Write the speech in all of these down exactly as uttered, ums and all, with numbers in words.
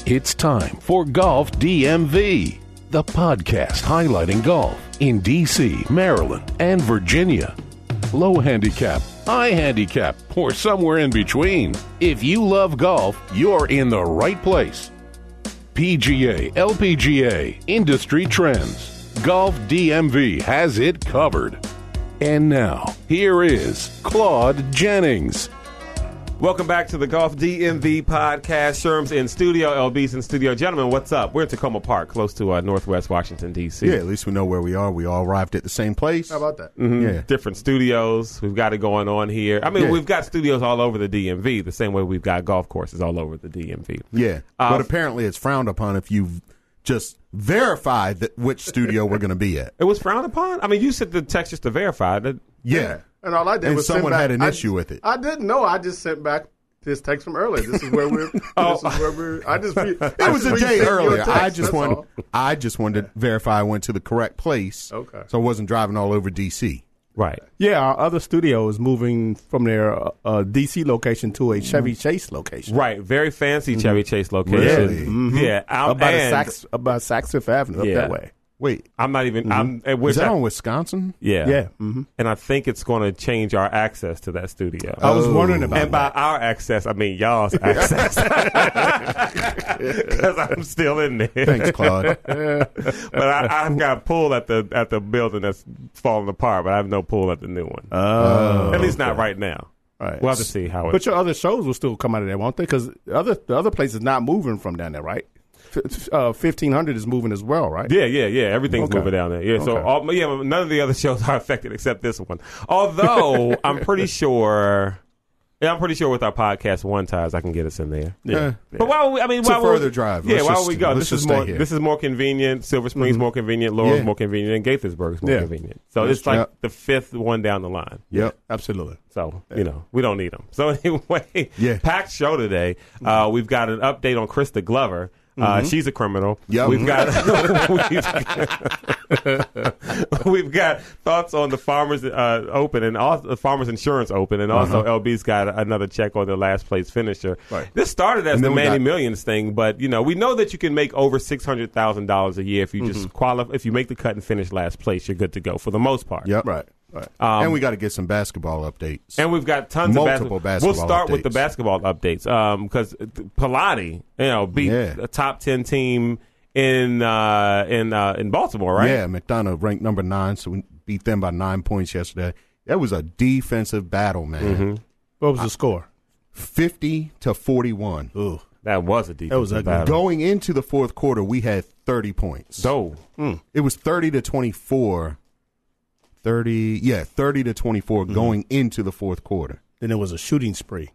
It's time for Golf D M V, the podcast highlighting golf in D C, Maryland, and Virginia. Low handicap, high handicap, or somewhere in between. If you love golf, you're in the right place. P G A, L P G A, industry trends. Golf D M V has it covered. And now, here is Claude Jennings. Welcome back to the Golf D M V podcast. Sherm's in studio, L B's in studio. Gentlemen, what's up? We're in Tacoma Park, close to uh, Northwest Washington, D C. Yeah, at least we know where we are. We all arrived at the same place. How about that? Mm-hmm. Yeah. Different studios. We've got it going on here. I mean, Yeah. we've got studios all over the D M V, the same way we've got golf courses all over the D M V. Yeah, Uh, but apparently it's frowned upon if you've just verified that which studio we're going to be at. It was frowned upon? I mean, you sent the text just to verify that. Yeah. And all I did And was send someone back, had an I, issue with it. I didn't know. I just sent back this text from earlier. This is where we're. Oh. This is where we're. I just. Re- It was a day earlier. I just wanted. All. I just wanted to verify I went to the correct place. Okay. So I wasn't driving all over D C. Right. Yeah, our other studio is moving from their uh, D C location to a Chevy Chase location. Right. Very fancy Chevy Chase location. Really? Mhm. Yeah. I'm, About and Saks, about Saks Fifth Avenue, Yeah. up that way. Wait, I'm not even. I'm, uh, is which that I- on Wisconsin? Yeah. Yeah. hmm And I think it's going to change our access to that studio. I was Oh. wondering about And by that. our access, I mean y'all's access. Because I'm still in there. Thanks, Claude. But I, I've got a pool at the at the building that's falling apart, but I have no pool at the new one. Oh, at least not right now. right. We'll have to see how it. But your other shows will still come out of there, won't they? Because the other, the other place is not moving from down there, right? F- uh, fifteen hundred is moving as well, right? Yeah, yeah, yeah. Everything's Okay. moving down there. Yeah, so Okay. all, yeah, none of the other shows are affected except this one. Although I'm pretty sure, yeah, I'm pretty sure with our podcast one ties I can get us in there. Yeah. But why would we? I mean, It's why a would we- further drive. Yeah, Let's why just- would we go? let's This just is stay more. here. This is more convenient. Silver Spring's more convenient. Laurel's Yeah. more convenient, and Gaithersburg's more Yeah. convenient. So That's it's like right. the fifth one down the line. Yep. Absolutely. So, you know, we don't need them. So, anyway, Yeah. packed show today. Uh, we've got an update on Krista Glover. Uh, She's a criminal. Yep. We've got we've, we've got thoughts on the Farmers uh, Open and also the Farmers Insurance Open, and also L B's got another check on their last place finisher. Right. This started as And the then we Manny got- Millions thing, but you know we know that you can make over six hundred thousand dollars a year if you just qualify. If you make the cut and finish last place, you're good to go for the most part. Yep. Right. Right. Um, and we got to get some basketball updates. And we've got tons Multiple of basketball. basketball We'll start with the updates. basketball updates because Pilati, you know, beat Yeah. a top ten team in uh, in uh, in Baltimore, right? Yeah, McDonough ranked number nine, so we beat them by nine points yesterday. That was a defensive battle, man. Mm-hmm. What was the score? fifty to forty-one. Ooh. That was a defensive That was ugly. battle. Going into the fourth quarter, we had thirty points. So It was thirty to twenty-four. thirty, yeah, thirty to twenty-four Mm-hmm. going into the fourth quarter. Then it was a shooting spree.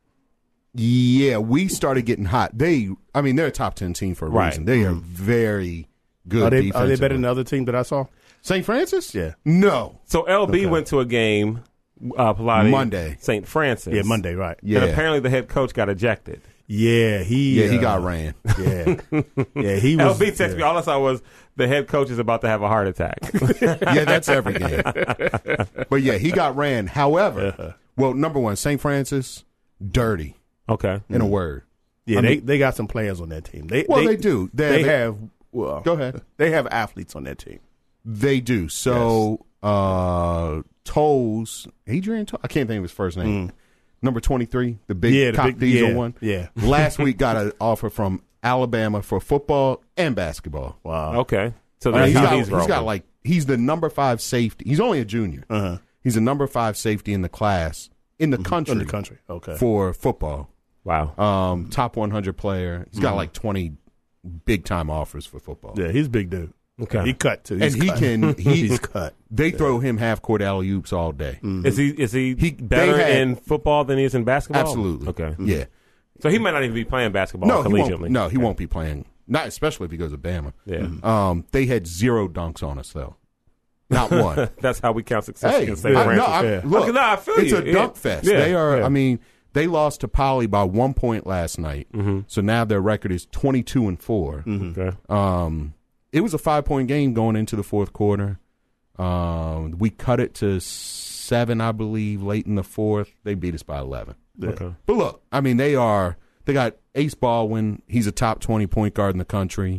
Yeah, we started getting hot. They, I mean, they're a top ten team for a Right. reason. They are very good. Are they, are they defensively. better than the other team that I saw? Saint Francis? Yeah. No. so L B Okay. went to a game, uh, Pilati Monday. Saint Francis. Yeah, Monday, right. Yeah. And apparently the head coach got ejected. Yeah, he. Yeah, he uh, got ran. Yeah, yeah, he was. L B texted yeah. me. All I saw was the head coach is about to have a heart attack. Yeah, that's every game. But yeah, he got ran. However, well, number one, Saint Francis, dirty Okay. in a word. Yeah, I they mean- they got some players on that team. They Well, they do. They- They, they- have. Well, Go ahead. They have athletes on that team. They do. So, uh, Toles, Adrian Toles, I can't think of his first name. Number twenty-three, the big Yeah, the cop big- diesel yeah, one. yeah. Last week got an offer from Alabama for football and basketball. Wow. Okay. So I mean, that's he's how got, he's he's rolling. got like, he's the number five safety. He's only a junior. Uh-huh. He's a number five safety in the class, in the country, In the country. Okay. for football. Wow. Um, top one hundred player. He's got like twenty big time offers for football. Yeah, he's a big dude. Okay. He cut too. And He's he cut. can, he, he's cut. they throw him half court alley oops all day. Is he is he, He- better they had- in football than he is in basketball? Absolutely. Okay. Yeah. So he might not even be playing basketball No, he collegiately. won't, no, he won't be playing. Not especially if he goes to Bama. Yeah. Um, they had zero dunks on us though, not one. That's how we count success Hey, against Saint I, Francis. no, I, Yeah. look, Okay, no, I feel it's you. a Yeah. dunk fest. Yeah, They are. yeah. I mean, they lost to Poly by one point last night, Mm-hmm. so now their record is twenty-two and four. Okay. Um, it was a five point game going into the fourth quarter. Um, we cut it to seven, I believe, late in the fourth. They beat us by eleven. Okay. But look, I mean, they are They got Ace Baldwin. He's a top twenty point guard in the country.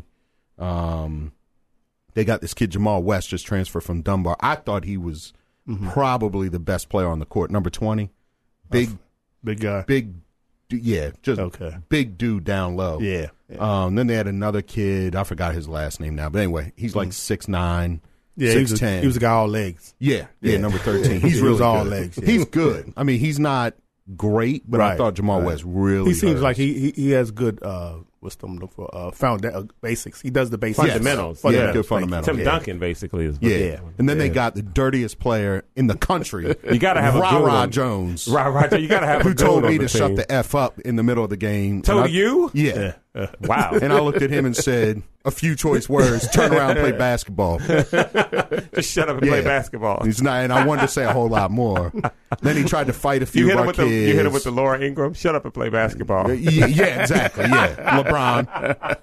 Um, they got this kid Jamal West just transferred from Dunbar. I thought he was mm-hmm. probably the best player on the court. Number twenty, big, oh, big guy, big, yeah, just okay. big dude down low. Yeah. yeah. Um, then they had another kid. I forgot his last name now, but anyway, he's like six nine. Yeah, six, he was, a, ten. he was a guy all legs. Yeah, yeah, yeah. number thirteen. He's he really was all good. legs. Yeah. He's good. I mean, he's not great, but right. I thought Jamal right. West really. He seems hurt. like he, he he has good. Uh, what's the look for? Uh, found uh, basics. He does the basics. Fundamentals. Yes. Yeah, yeah, good fundamentals. Tim yeah. Duncan basically is. Yeah, yeah. and then yeah. they got the dirtiest player in the country. You got to have Ra a good Ra one. Jones. Ra Ra Jones. You got to have a who good told one me on to the shut team. the f up in the middle of the game. Told I, you? Yeah. Yeah. Wow. And I looked at him and said a few choice words. Turn around and play basketball. Just shut up and Yeah. play basketball. He's not, and I wanted to say a whole lot more. Then he tried to fight a few You hit of him our with kids. the you hit him with the Laura Ingram. Shut up and play basketball. Yeah, yeah, exactly. Yeah, LeBron.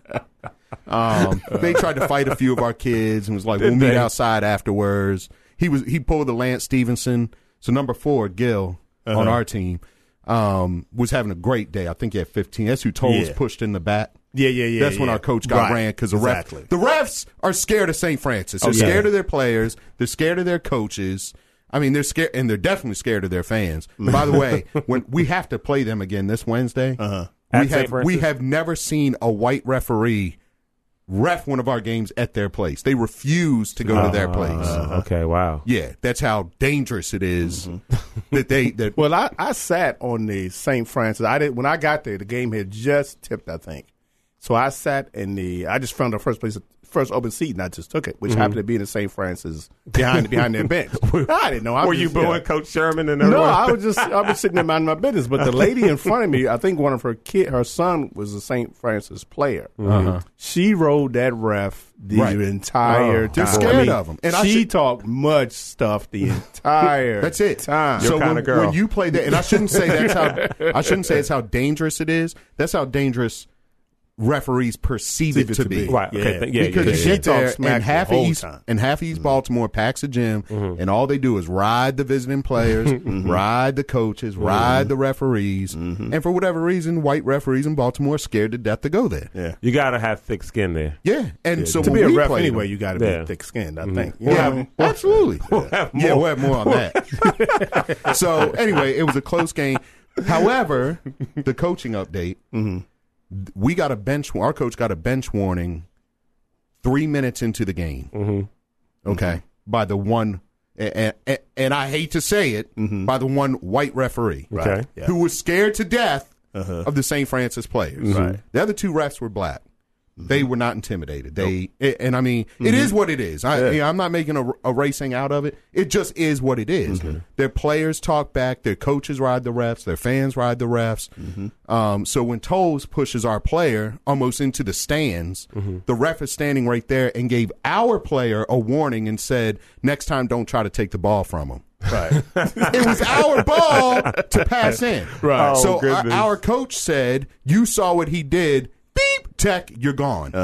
Um, they tried to fight a few of our kids and was like, Did "We'll meet they? outside afterwards." He was he pulled the Lance Stevenson. So number four, Gil Uh-huh. on our team, um, was having a great day. I think he had fifteen. That's who Toles Yeah. pushed in the bat. Yeah, yeah, yeah. That's when yeah. our coach got right. ran because the exactly. refs the refs are scared of Saint Francis. They're Oh, yeah. scared of their players. They're scared of their coaches. I mean, they're scared, and they're definitely scared of their fans. By the way, when we have to play them again this Wednesday, Uh-huh. we At Saint have Francis? we have never seen a white referee ref one of our games at their place. They refuse to go to their place. Uh, okay, wow. Yeah, that's how dangerous it is that they that Well, I, I sat on the Saint Francis. I did when I got there. The game had just tipped, I think. So I sat in the. I just found the first place, first open seat, and I just took it, which Mm-hmm. happened to be in the Saint Francis behind behind their bench. I didn't know. I Were was you just, booing yeah. Coach Sherman and No, everyone? I was just I was sitting there minding my business. But the lady in front of me, I think one of her kid, her son was a Saint Francis player. Uh-huh. She rode that ref the Right. entire Oh, time. they're I scared mean, of him. And I she should- talked much stuff the entire. That's it. Time. So kinda when, girl. when you play that, and I shouldn't say that's how I shouldn't say it's how dangerous it is. That's how dangerous referees perceive it to be. Right. Okay. Yeah. th- yeah. Because yeah, you yeah, she get there talks smack and half the of whole East time. and half of East Baltimore packs a gym, Mm-hmm. and all they do is ride the visiting players, ride the coaches, Mm-hmm. ride the referees, and for whatever reason, white referees in Baltimore are scared to death to go there. Yeah. You got to have thick skin there. Yeah, and so to when be a we ref played anyway, them- you got to be Yeah. thick skinned. I think. You Yeah, know what I mean? absolutely. have Yeah, more. we'll have more on that. So anyway, it was a close game. However, the coaching update, we got a bench. Our coach got a bench warning three minutes into the game. Mm-hmm. Okay, by the one, and, and, and I hate to say it, by the one white referee Okay. Yeah. who was scared to death of the Saint Francis players. Right. The other two refs were black. They were not intimidated. They and I mean, it is what it is. I, you know, I'm not making a, a racing out of it. It just is what it is. Their players talk back. Their coaches ride the refs. Their fans ride the refs. Um, so when Toles pushes our player almost into the stands, the ref is standing right there and gave our player a warning and said, "Next time, don't try to take the ball from him." Right. It was our ball to pass in. Right. So Oh, our, goodness. our coach said, "You saw what he did. Beep, Tech, you're gone."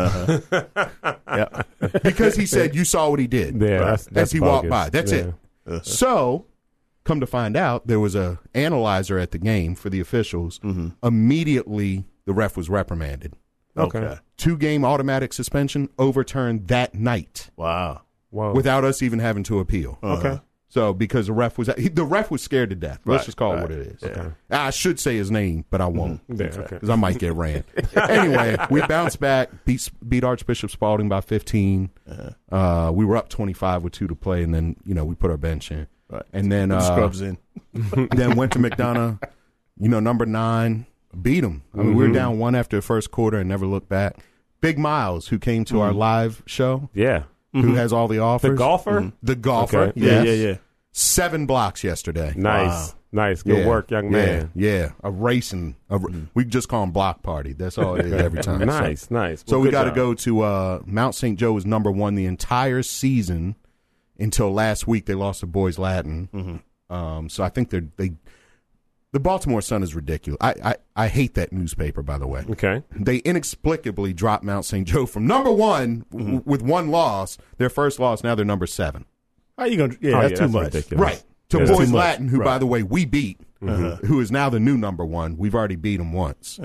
Yeah. Because he said, "You saw what he did." Yeah, that's- As that's he walked bogus. by. That's Yeah. it. So, come to find out, there was a analyzer at the game for the officials. Immediately, the ref was reprimanded. Okay. Two game automatic suspension overturned that night Wow. Whoa. without us even having to appeal. Okay. So because the ref was he, the ref was scared to death. Let's Right, just call right. it what it is. Okay. I should say his name, but I won't Yeah, okay. because I might get ran. Anyway, we bounced back, beat beat Archbishop Spalding by fifteen. Uh, we were up twenty-five with two to play, and then you know we put our bench in, Right. and then The uh, scrubs in. then went to McDonough. You know, number nine, beat them. I mean, we were down one after the first quarter and never looked back. Big Miles, who came to our live show, Yeah. who has all the offers. The golfer? The golfer. Okay. Yeah, yes. yeah, yeah. Seven blocks yesterday. Nice. Nice. Good Yeah, work, young man. Yeah, yeah. A racing. A, We just call them block party. That's all it is every time. Nice, So, nice. so Well, we good got to job. go to uh, Mount Saint Joe is number one the entire season until last week. They lost to Boys Latin. Um, so I think they're they. The Baltimore Sun is ridiculous. I, I, I hate that newspaper, by the way. Okay. They inexplicably dropped Mount Saint Joe from number one w- with one loss. Their first loss. Now they're number seven. How you gonna? Yeah, Oh, that's yeah, too that's much. ridiculous. Right. To Yeah. Boys Too much. Latin, who, by Right. the way, we beat, who is now the new number one. We've already beat them once.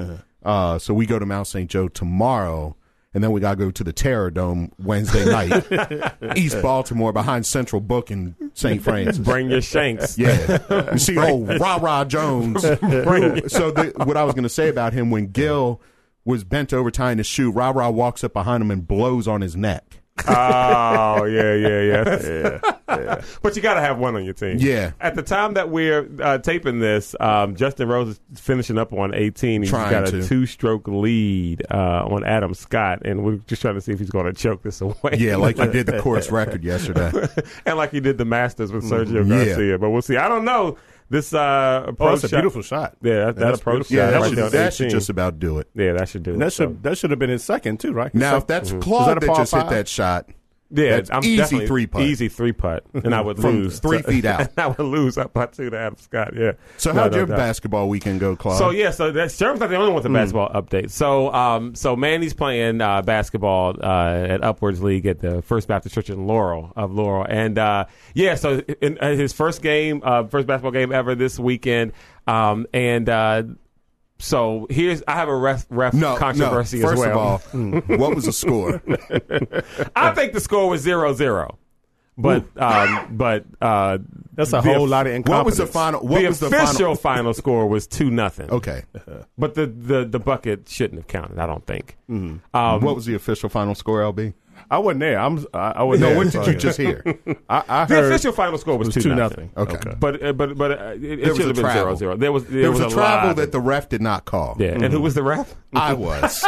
Uh, so we go to Mount Saint Joe tomorrow, and then we got to go to the Terror Dome Wednesday night, East Baltimore, behind Central Book in Saint Francis. Bring your shanks. Yeah. You see old Ra-Ra Jones. So the, what I was going to say about him, when Gil was bent over tying his shoe, Ra-Ra walks up behind him and blows on his neck. Oh, yeah, yeah, yeah. yeah, yeah. But you got to have one on your team. Yeah. At the time that we're uh, taping this, um, Justin Rose is finishing up on eighteen. He's Trying got a to. two-stroke lead uh, on Adam Scott, and we're just trying to see if he's going to choke this away. Yeah, like he did the course record yesterday. And like he did the Masters with Sergio Yeah. Garcia. But we'll see. I don't know. This uh, approach Oh, it's a shot- beautiful shot. Yeah, that, that That's approach beautiful. shot Yeah, that, right should, there on that should eighteen. just about do it. Yeah, that should do it. That So- should that should have been his second too, right? Now, So- if that's Was Claude that a that, par just five? hit that shot, Yeah, That's I'm easy definitely three putt. Easy three putt, and I would From lose three So- feet out. and I would lose up by two to Adam Scott. Yeah. so No, how'd no your doubt. basketball weekend go, Claude? So yeah, so that's Sherman's not the only one with the basketball update. So um, so Manny's playing uh, basketball uh, at Upwards League at the First Baptist Church in Laurel of Laurel, and uh, yeah, so in, in his first game, uh, first basketball game ever this weekend, um, and. Uh, So here's I have a ref, ref no, controversy no. as First well. of all, what was the score? I think the score was zero zero, but um, but uh, That's a the- whole lot of incompetence. What was the final? What the was the official final? final score was two nothing. Okay. But the, the, the bucket shouldn't have counted. I don't think. Um, What was the official final score, L B? I wasn't there. I'm. I, I wasn't No, there. what did so- you just hear? I, I the heard official final score was, was two, two nothing. nothing. Okay. But uh, but but uh, it, it was should a have been zero travel. zero. There was there, There was, was a travel lot. that the ref did not call. Yeah, and who was the ref? I was.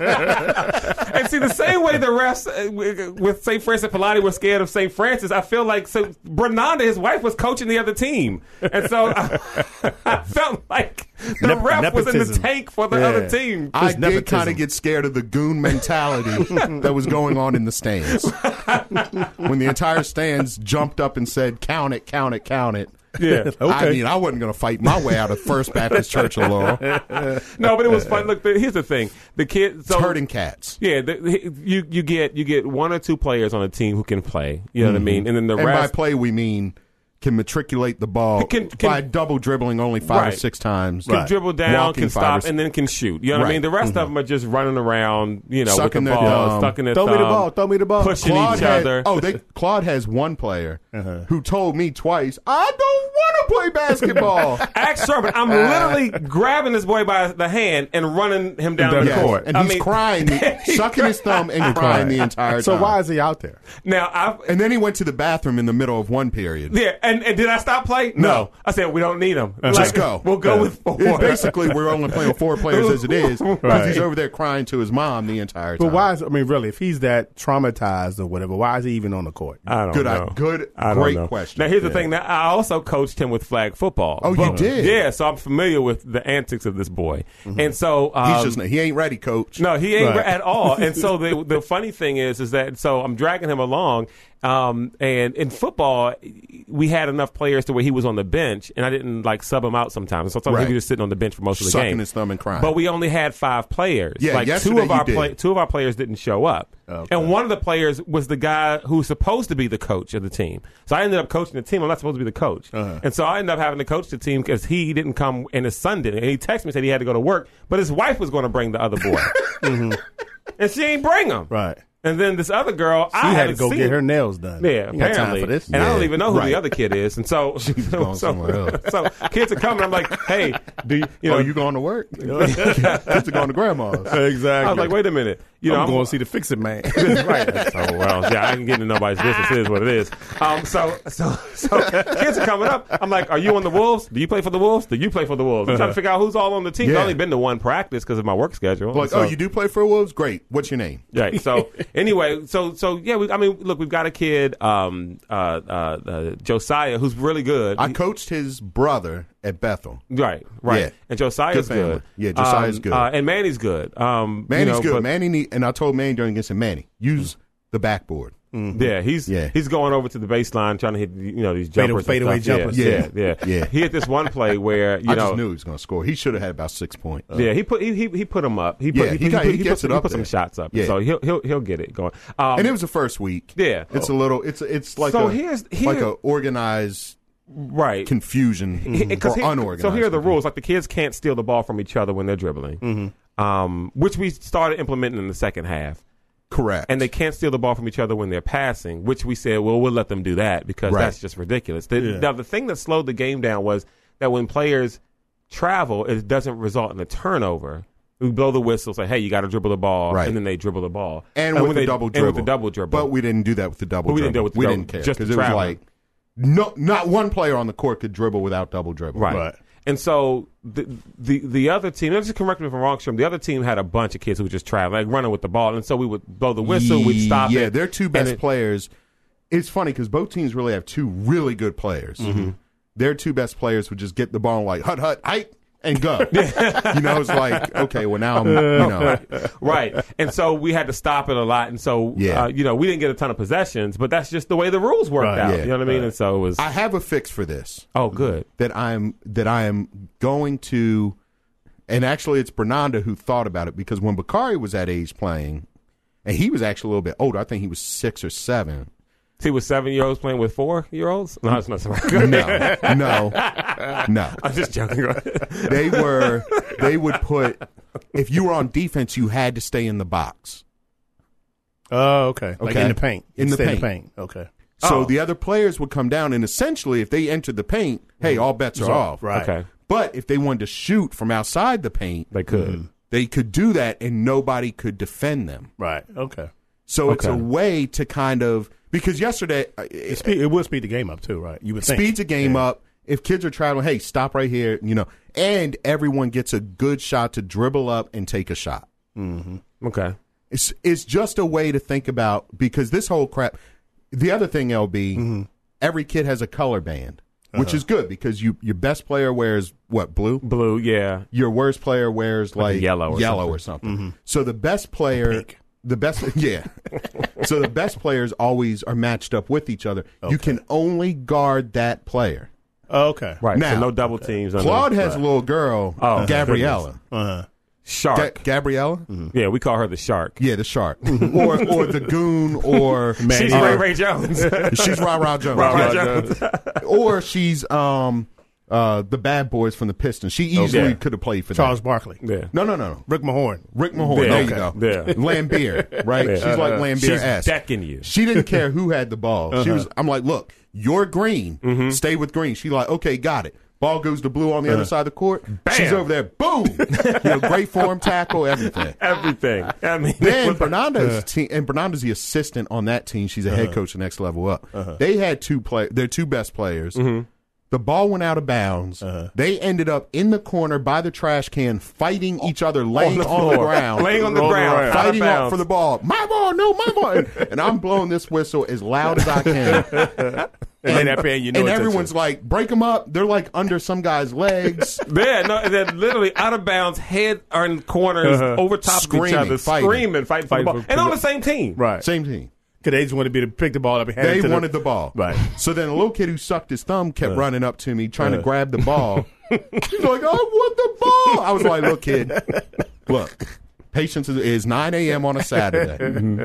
And see, the same way the refs uh, with- with Saint Francis Pilati were scared of Saint Francis, I feel like so Bernanda, his wife, was coaching the other team, and so I, I felt like the Nep- ref was in the nepotism. tank for the Yeah. other team. I Just did kind nepotism. of get scared of the goon mentality that was going on in the stands. When the entire stands jumped up and said, count it, count it, count it. Yeah. I mean, I wasn't going to fight my way out of First Baptist Church of Laurel. No, but it was fun. Look, the, here's the thing: the kids. So, It's hurting cats. Yeah, the, the- you you get you get one or two players on a team who can play. You know what I mean? And then the And by rest. play, we mean can matriculate the ball Can- can- by double dribbling only five or Right. six times. Can dribble down, Walking can five stop, or s- and then can shoot. You know what I Right. mean? The rest of them are just running around, you know, Sucking with their the ball, thumb. stuck in their Throw me the thumb, ball. Throw me the ball. pushing Claude each had, other. oh, they Claude has one player who told me twice, I don't want to play basketball. Ask Sherman. I'm literally grabbing this boy by the hand and running him down the Yes. court. And I he's mean, crying, sucking his thumb and crying the entire So time. why is he out there? Now, I And then he went to the bathroom in the middle of one period. yeah, and, and did I stop play? No. I said we don't need him. Just go. We'll go with four. It's basically, we're only playing four players as it is because Right. he's over there crying to his mom the entire time. But why is I mean, really, if he's that traumatized or whatever, why is he even on the court? I don't Good, know. good, I don't great know. question. Now, here's the thing. Now, I also coached him with flag football. Oh, you But- did? Yeah, so I'm familiar with the antics of this boy. And so um, He's just he ain't ready, coach. no, he ain't Right. at all. And so the the funny thing is, is that so I'm dragging him along. Um, and in football, we had enough players to where he was on the bench, and I didn't like sub him out sometimes. So sometimes Right. he was just sitting on the bench for most of the Sucking game, his thumb and crying. But we only had five players. Yeah, like two yesterday of our you did. play, two of our players didn't show up, Okay. and one of the players was the guy who's supposed to be the coach of the team. So I ended up coaching the team. I'm not supposed to be the coach, Uh-huh. and so I ended up having to coach the team because he didn't come, and his son didn't. And he texted me and said he had to go to work, but his wife was going to bring the other boy, Mm-hmm. and she ain't bring him. Right. And then this other girl, She I had to haven't go seen get her her. nails done. Yeah, You got time apparently. for this. And I don't Yeah, even know who right. the other kid is. And so, going so, somewhere else. so kids are coming. I'm like, hey, do you, you know? Oh, you going to work? Kids are going to grandma's. Exactly. I was like, wait a minute. You know, I'm, going to see the Fix It Man. right. So well, yeah, I can get into nobody's business. It is what it is. Um, so, so, so, kids are coming up. I'm like, are you on the Wolves? Do you play for the Wolves? Do you play for the Wolves? I'm trying to figure out who's all on the team. Yeah. I've only been to one practice because of my work schedule. Like, So- oh, you do play for Wolves? Great. What's your name? Right. So anyway, so so yeah, we, I mean, look, we've got a kid, um, uh, uh, uh, Josiah, who's really good. I coached his brother at Bethel. Right, right. Yeah. And Josiah's Good family. good. Yeah, Josiah's Um, good. Uh, and Manny's good. Um, Manny's you know, good. but- Manny need, and I told Manny during against him, Manny, use the backboard. Yeah, he's Yeah. he's going over to the baseline trying to hit you know these Fade- jumpers, and fadeaway stuff. jumpers. Yeah, yeah, Yeah. yeah, Yeah. He hit this one play where you I know. just knew he was going to score. He should have had about six points. Yeah, he put he, he he put him up. He put Yeah, he, he put- got- he, he put gets some- it he up put some there. shots up. Yeah. So he'll he'll he'll get it going. Um, And it was the first week. Yeah. It's a little, it's it's like So a, here's- like here- a organized right. confusion He- 'cause or here- unorganized. So here are the confusion. rules. Like the kids can't steal the ball from each other when they're dribbling. um, which we started implementing in the second half. Correct. And they can't steal the ball from each other when they're passing, which we said, well, we'll let them do that because Right. that's just ridiculous. The, Yeah. Now, the thing that slowed the game down was that when players travel, it doesn't result in a turnover. We blow the whistle, say, hey, you got to dribble the ball, Right. and then they dribble the ball. And, when with the they- double and dribble. with the double dribble. But we didn't do that with the double But we dribble. didn't do it with the we double- didn't care just the because it was travel. like no, not one player on the court could dribble without double dribble. Right. Right. And so the the the other team, just correct me if I'm wrong, Sherm, the other team had a bunch of kids who were just traveling, like running with the ball. And so we would blow the whistle, we'd stop yeah, it. Yeah, their two and best it- players. It's funny because both teams really have two really good players. Mm-hmm. Their two best players would just get the ball and like, hut, hut, height, and go. You know, it's like, okay, well, now I'm, you know. Right. And so we had to stop it a lot. And so, Yeah. uh, you know, we didn't get a ton of possessions, but that's just the way the rules worked Right, out. yeah, you know what I mean? right. And so it was, I have a fix for this. oh, good. that I'm that I am going to, and actually it's Bernanda who thought about it because when Bakari was that age playing, and he was actually a little bit older, I think he was six or seven. See, with seven-year-olds playing with four-year-olds? No, it's not so No, no, no. I'm just joking. They were they would put if you were on defense, you had to stay in the box. Oh, okay. Like Okay. in the paint. In the Stay paint. in the paint. Okay. So Oh. the other players would come down, and essentially, if they entered the paint, hey, all bets are So, off. right. Okay. But if they wanted to shoot from outside the paint, They could. they could do that, and nobody could defend them. Right. Okay. So it's a Okay. way to kind of because yesterday uh, It, it speed, it will speed the game up too, right? You would think. speeds a game Yeah. up. If kids are traveling, hey, stop right here, you know, and everyone gets a good shot to dribble up and take a shot. Okay. It's it's just a way to think about because this whole crap. The other thing, L B, Mm-hmm. every kid has a color band, which Uh-huh. is good because you your best player wears what blue. Blue, yeah. Your worst player wears like, Like yellow or yellow something. or something. So the best player, Pink. the best, yeah. So the best players always are matched up with each other. You can only guard that player. Oh, okay. Right. Now, so no double teams. on Claude the- has a little girl, Oh, Gabriella. Uh-huh. Shark. Ga- Gabriella? Yeah, we call her the Shark. Yeah, the shark, or or the goon, or She's uh, Ray Ray Jones. she's Ra Ra Jones, Ra Ra Yeah. Jones. or she's um uh the bad boys from the Pistons. She easily Okay. could have played for Charles them. Barkley. Yeah. No, no, no, Rick Mahorn. Rick Mahorn. Yeah, there you okay. go. Yeah. Lambeer, right? Yeah. She's like Lambeer She's esque. decking you. She didn't care who had the ball. She was. I'm like, look, you're green. Mm-hmm. Stay with green. She like, okay, got it. Ball goes to blue on the other side of the court. Bam. She's over there. Boom. You know, great form tackle, everything. Everything. I mean, Then Bernardo's team, and Bernardo's the assistant on that team. She's a head coach, the next level up. They had two play, their two best players. The ball went out of bounds. They ended up in the corner by the trash can, fighting each other, laying the on the, floor. ground, Laying on the rolling ground, around, out of fighting up bounds. for the ball. My ball, no, my ball, and, and I'm blowing this whistle as loud as I can. And then that paying you no and attention. everyone's like, break them up. They're like under some guy's legs. yeah, no, they're literally out of bounds, head are in corners, Uh-huh. over top of each Screaming, other, fighting. screaming, fighting for the Fighting ball. for- And on the same team. Right. Same team. Because they just wanted to be to pick the ball up and hand They it to wanted the, ball. Right. So then a little kid who sucked his thumb kept running up to me trying to grab the ball. He's like, I want the ball. I was like, look, kid, look, patience is, is nine a.m. on a Saturday.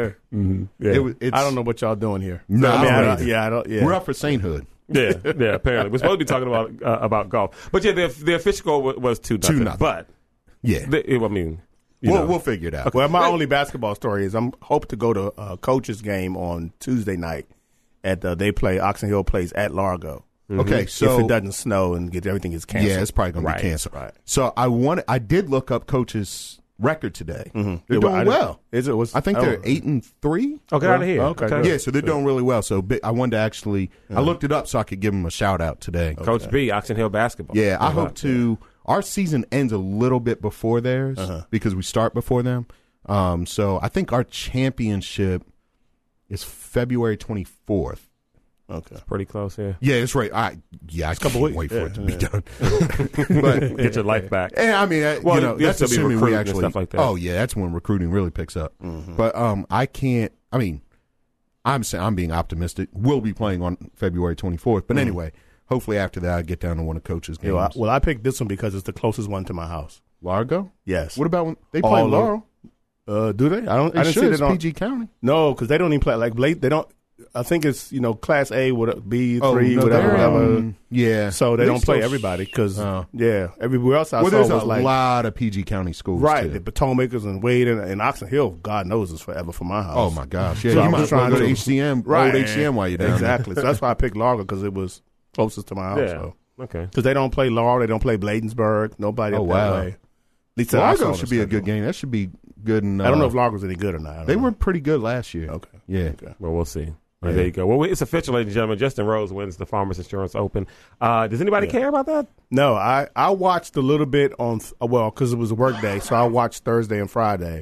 Yeah. It was, it's, I don't know what y'all doing here. No, I mean, I I don't don't, either. yeah, I don't. Yeah. We're up for sainthood. yeah, yeah, apparently. We're supposed to be talking about uh, about golf. But yeah, the, the official score was, was two nothing. Two nothing. But, Yeah. the, it, I mean, you We'll, know. we'll figure it out. Well, my only basketball story is I'm hope to go to a coach's game on Tuesday night. At uh, they play Oxon Hill plays at Largo. Okay, so if it doesn't snow and get everything is canceled. yeah, it's probably going Right, to be canceled. right. So I want. I did look up coach's record today. They're Yeah, doing well, I- well. Is it was? I think oh, they're eight and three. Oh, get out of here. Okay, good. Yeah, so they're doing really well. So bi- I wanted to actually. I looked it up so I could give them a shout out today. Coach B, Oxon Hill basketball. Yeah, I hope to. Our season ends a little bit before theirs because we start before them. Um, so I think our championship is February twenty-fourth. Okay. Pretty close, yeah. Yeah, that's right. I yeah, I can't couple weeks. wait for Yeah, it to yeah. be done. But Get your life back. and I mean, uh, Well, you know, you'll that's still be assuming we recruiting and actually. stuff like that. Oh yeah, that's when recruiting really picks up. But um, I can't. I mean, I'm saying I'm being optimistic. We'll be playing on February twenty-fourth. But anyway, hopefully after that, I get down to one of coach's games. Yeah, well, I, well, I picked this one because it's the closest one to my house. Largo. Yes. What about when they play All Laurel? Uh, do they? I don't. They I didn't should. see It's it on P G County. No, because they don't even play like late. They don't. I think it's you know Class A, with B Oh, three, no, whatever, they're, whatever. um, yeah. So they, They don't play still sh- everybody because Oh. yeah, everywhere else I well, saw there's was a like lot of P G County schools, right. too. The Potomac's and Wade and, and Oxon Hill, God knows, is forever from my house. Oh my gosh! Yeah, So you I'm might just as well trying go to to- H C M, right? old H C M while you're down exactly. So that's why I picked Largo because it was closest to my house. Yeah. So. Okay. Because they don't play Laurel, they don't play Bladensburg. Nobody Oh, up wow. that way. At least there. that I saw Largo on the should be a schedule. good game. That should be good. And, uh, I don't know if Largo's any good or not. I don't they know. were pretty good last year. Okay. Yeah. Okay. Well, we'll see. All right, Yeah. there you go. Well, it's official, ladies and gentlemen. Justin Rose wins the Farmers Insurance Open. Uh, does anybody Yeah. care about that? No, I, I watched a little bit on, well, because it was a work day, so I watched Thursday and Friday.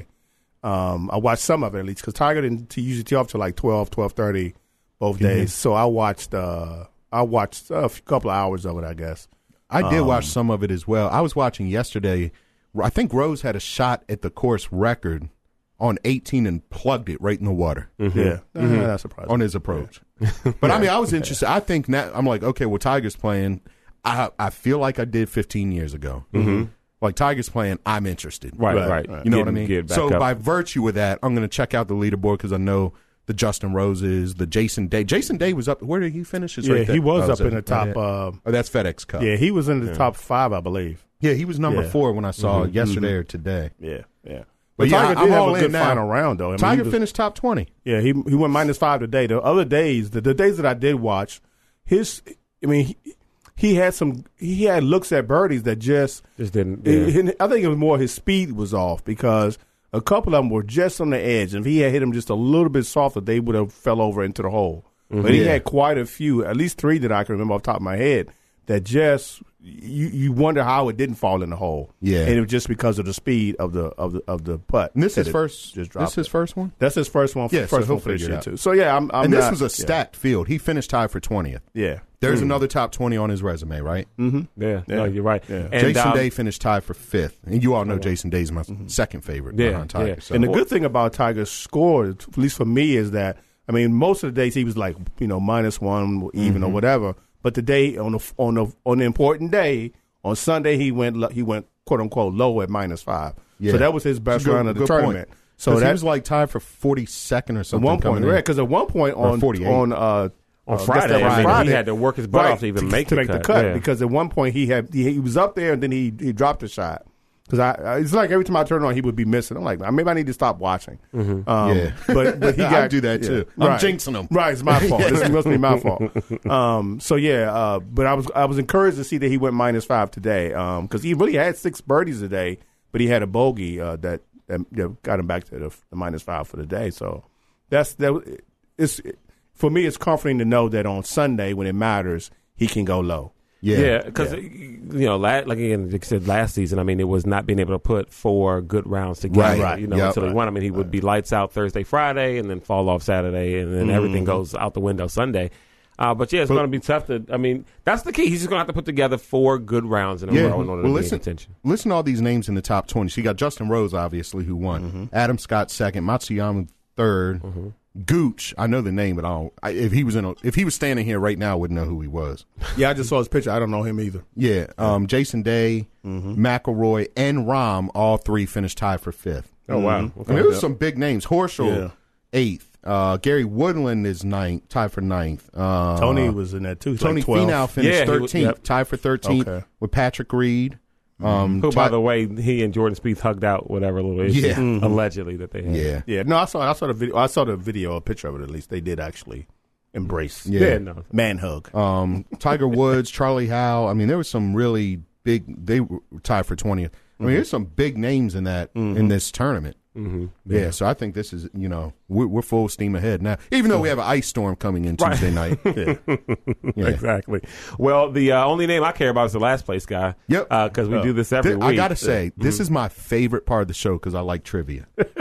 Um, I watched some of it at least because Tiger didn't t- usually tee off till like twelve, twelve thirty both days. So I watched uh, I watched a few, couple of hours of it, I guess. I did Um, watch some of it as well. I was watching yesterday. I think Rose had a shot at the course record on eighteen and plugged it right in the water Yeah, mm-hmm. That's surprising. on his approach. But I mean, I was interested. I think now I'm like, okay, well, Tiger's playing. I I feel like I did fifteen years ago. Mm-hmm. Like Tiger's playing, I'm interested. Right, Right, right. right. You know Get- what I mean? get back So up. by virtue of that, I'm going to check out the leaderboard because I know the Justin Roses, the Jason Day. Jason Day was up. Where did he finish? His yeah, right there. he was Oh, up is in the it? top. Yeah. Uh, Oh, that's FedEx Cup. yeah, he was in the top five, I believe. Yeah, he was number Yeah. four when I saw it yesterday or today. Yeah, yeah. But But yeah, Tiger I'm did have all a in good now. final round, though. I mean, Tiger he was- finished top twenty. Yeah, he he went minus five today. The other days, the, the days that I did watch, his, I mean, he, he had some, he had looks at birdies that just, Just didn't. it- Yeah. it- I think it was more his speed was off because a couple of them were just on the edge. And if he had hit them just a little bit softer, they would have fell over into the hole. But he Yeah. had quite a few, at least three that I can remember off the top of my head, that just you you wonder how it didn't fall in the hole. Yeah. and it was just because of the speed of the of the of the putt. And this that is it first. Just This dropped his it. first one. That's his first one. Yeah, so first he'll one for this figure it year out. too. So yeah, I'm. I'm and this not- was a yeah. stacked field. He finished tied for twentieth. Yeah, There's another top twenty on his resume, right? Yeah. Yeah. No, you're right. Yeah. And, Jason um, Day finished tied for fifth, and you all know Jason Day's my second favorite Yeah, behind Tiger. yeah. So. And the good thing about Tiger's score, at least for me, is that I mean, most of the days he was like you know minus one, even or whatever. But the day on the on the on the important day on Sunday, he went lo- he went quote unquote low at minus five. Yeah. So that was his best Good- round of the good tournament. point. So 'Cause he that was like tied for forty-second or at something. one point, coming in. right? Because at one point Or on forty-eight. on uh, On uh, Friday, that's I mean, Friday, he had to work his butt right, off to even to, make to the make cut. the cut Yeah. because at one point he had he, he was up there and then he he dropped a shot. Because I, I, it's like every time I turn on, he would be missing. I'm like, maybe I need to stop watching. Um, Yeah. but but he I got do that, too. I'm jinxing him. Right, it's my fault. This must be my fault. Um, so yeah, uh, but I was I was encouraged to see that he went minus five today because he really had six birdies today, but he had a bogey uh, that, that that got him back to the, the minus five for the day. So that's that. It's for me, it's comforting to know that on Sunday when it matters, he can go low. Yeah, Yeah, because you know, la- like again, like I said, last season, I mean, it was not being able to put four good rounds together. Right, right. You know, Yep. until he won. I mean, he would be lights out Thursday, Friday, and then fall off Saturday, and then everything goes out the window Sunday. Uh, but yeah, it's going to be tough to. I mean, that's the key. He's just going to have to put together four good rounds in a Yeah. row in order Well, to listen, be in contention. listen to all these names in the top twenty. So you got Justin Rose, obviously, who won. Adam Scott second. Matsuyama 3rd Gooch, I know the name, but I don't. I, if he was in, a, if he was standing here right now, I wouldn't know who he was. Yeah, I just saw his picture. I don't know him either. Yeah, um, Jason Day, McElroy, and Rahm, all three finished tied for fifth. Oh wow! I mean, there was some big names. Horschel, Yeah. eighth. Uh, Gary Woodland is ninth, tied for ninth. Uh, Tony was in that too. He's Tony like twelve. Finau finished Yeah, he was- thirteenth, yep. tied for thirteenth Okay. with Patrick Reed. Um, Who, by Ty- the way, he and Jordan Spieth hugged out whatever little issue Yeah. Mhm. allegedly that they had. yeah, Yeah, no, I saw. I saw the video. I saw the video, a picture of it. At least they did actually embrace. Yeah. Yeah, no. man hug. um, Tiger Woods, Charlie Howe. I mean, there was some really big. They were tied for twentieth. I mean, there's some big names in that in this tournament. Mm-hmm. Yeah. so I think this is you know we're, we're full steam ahead now. Even though we have an ice storm coming in Tuesday night. Yeah. Yeah. Exactly. Well, the uh, only name I care about is the last place guy. Yep. Because we do this every Th- week. I gotta say, this is my favorite part of the show because I like trivia.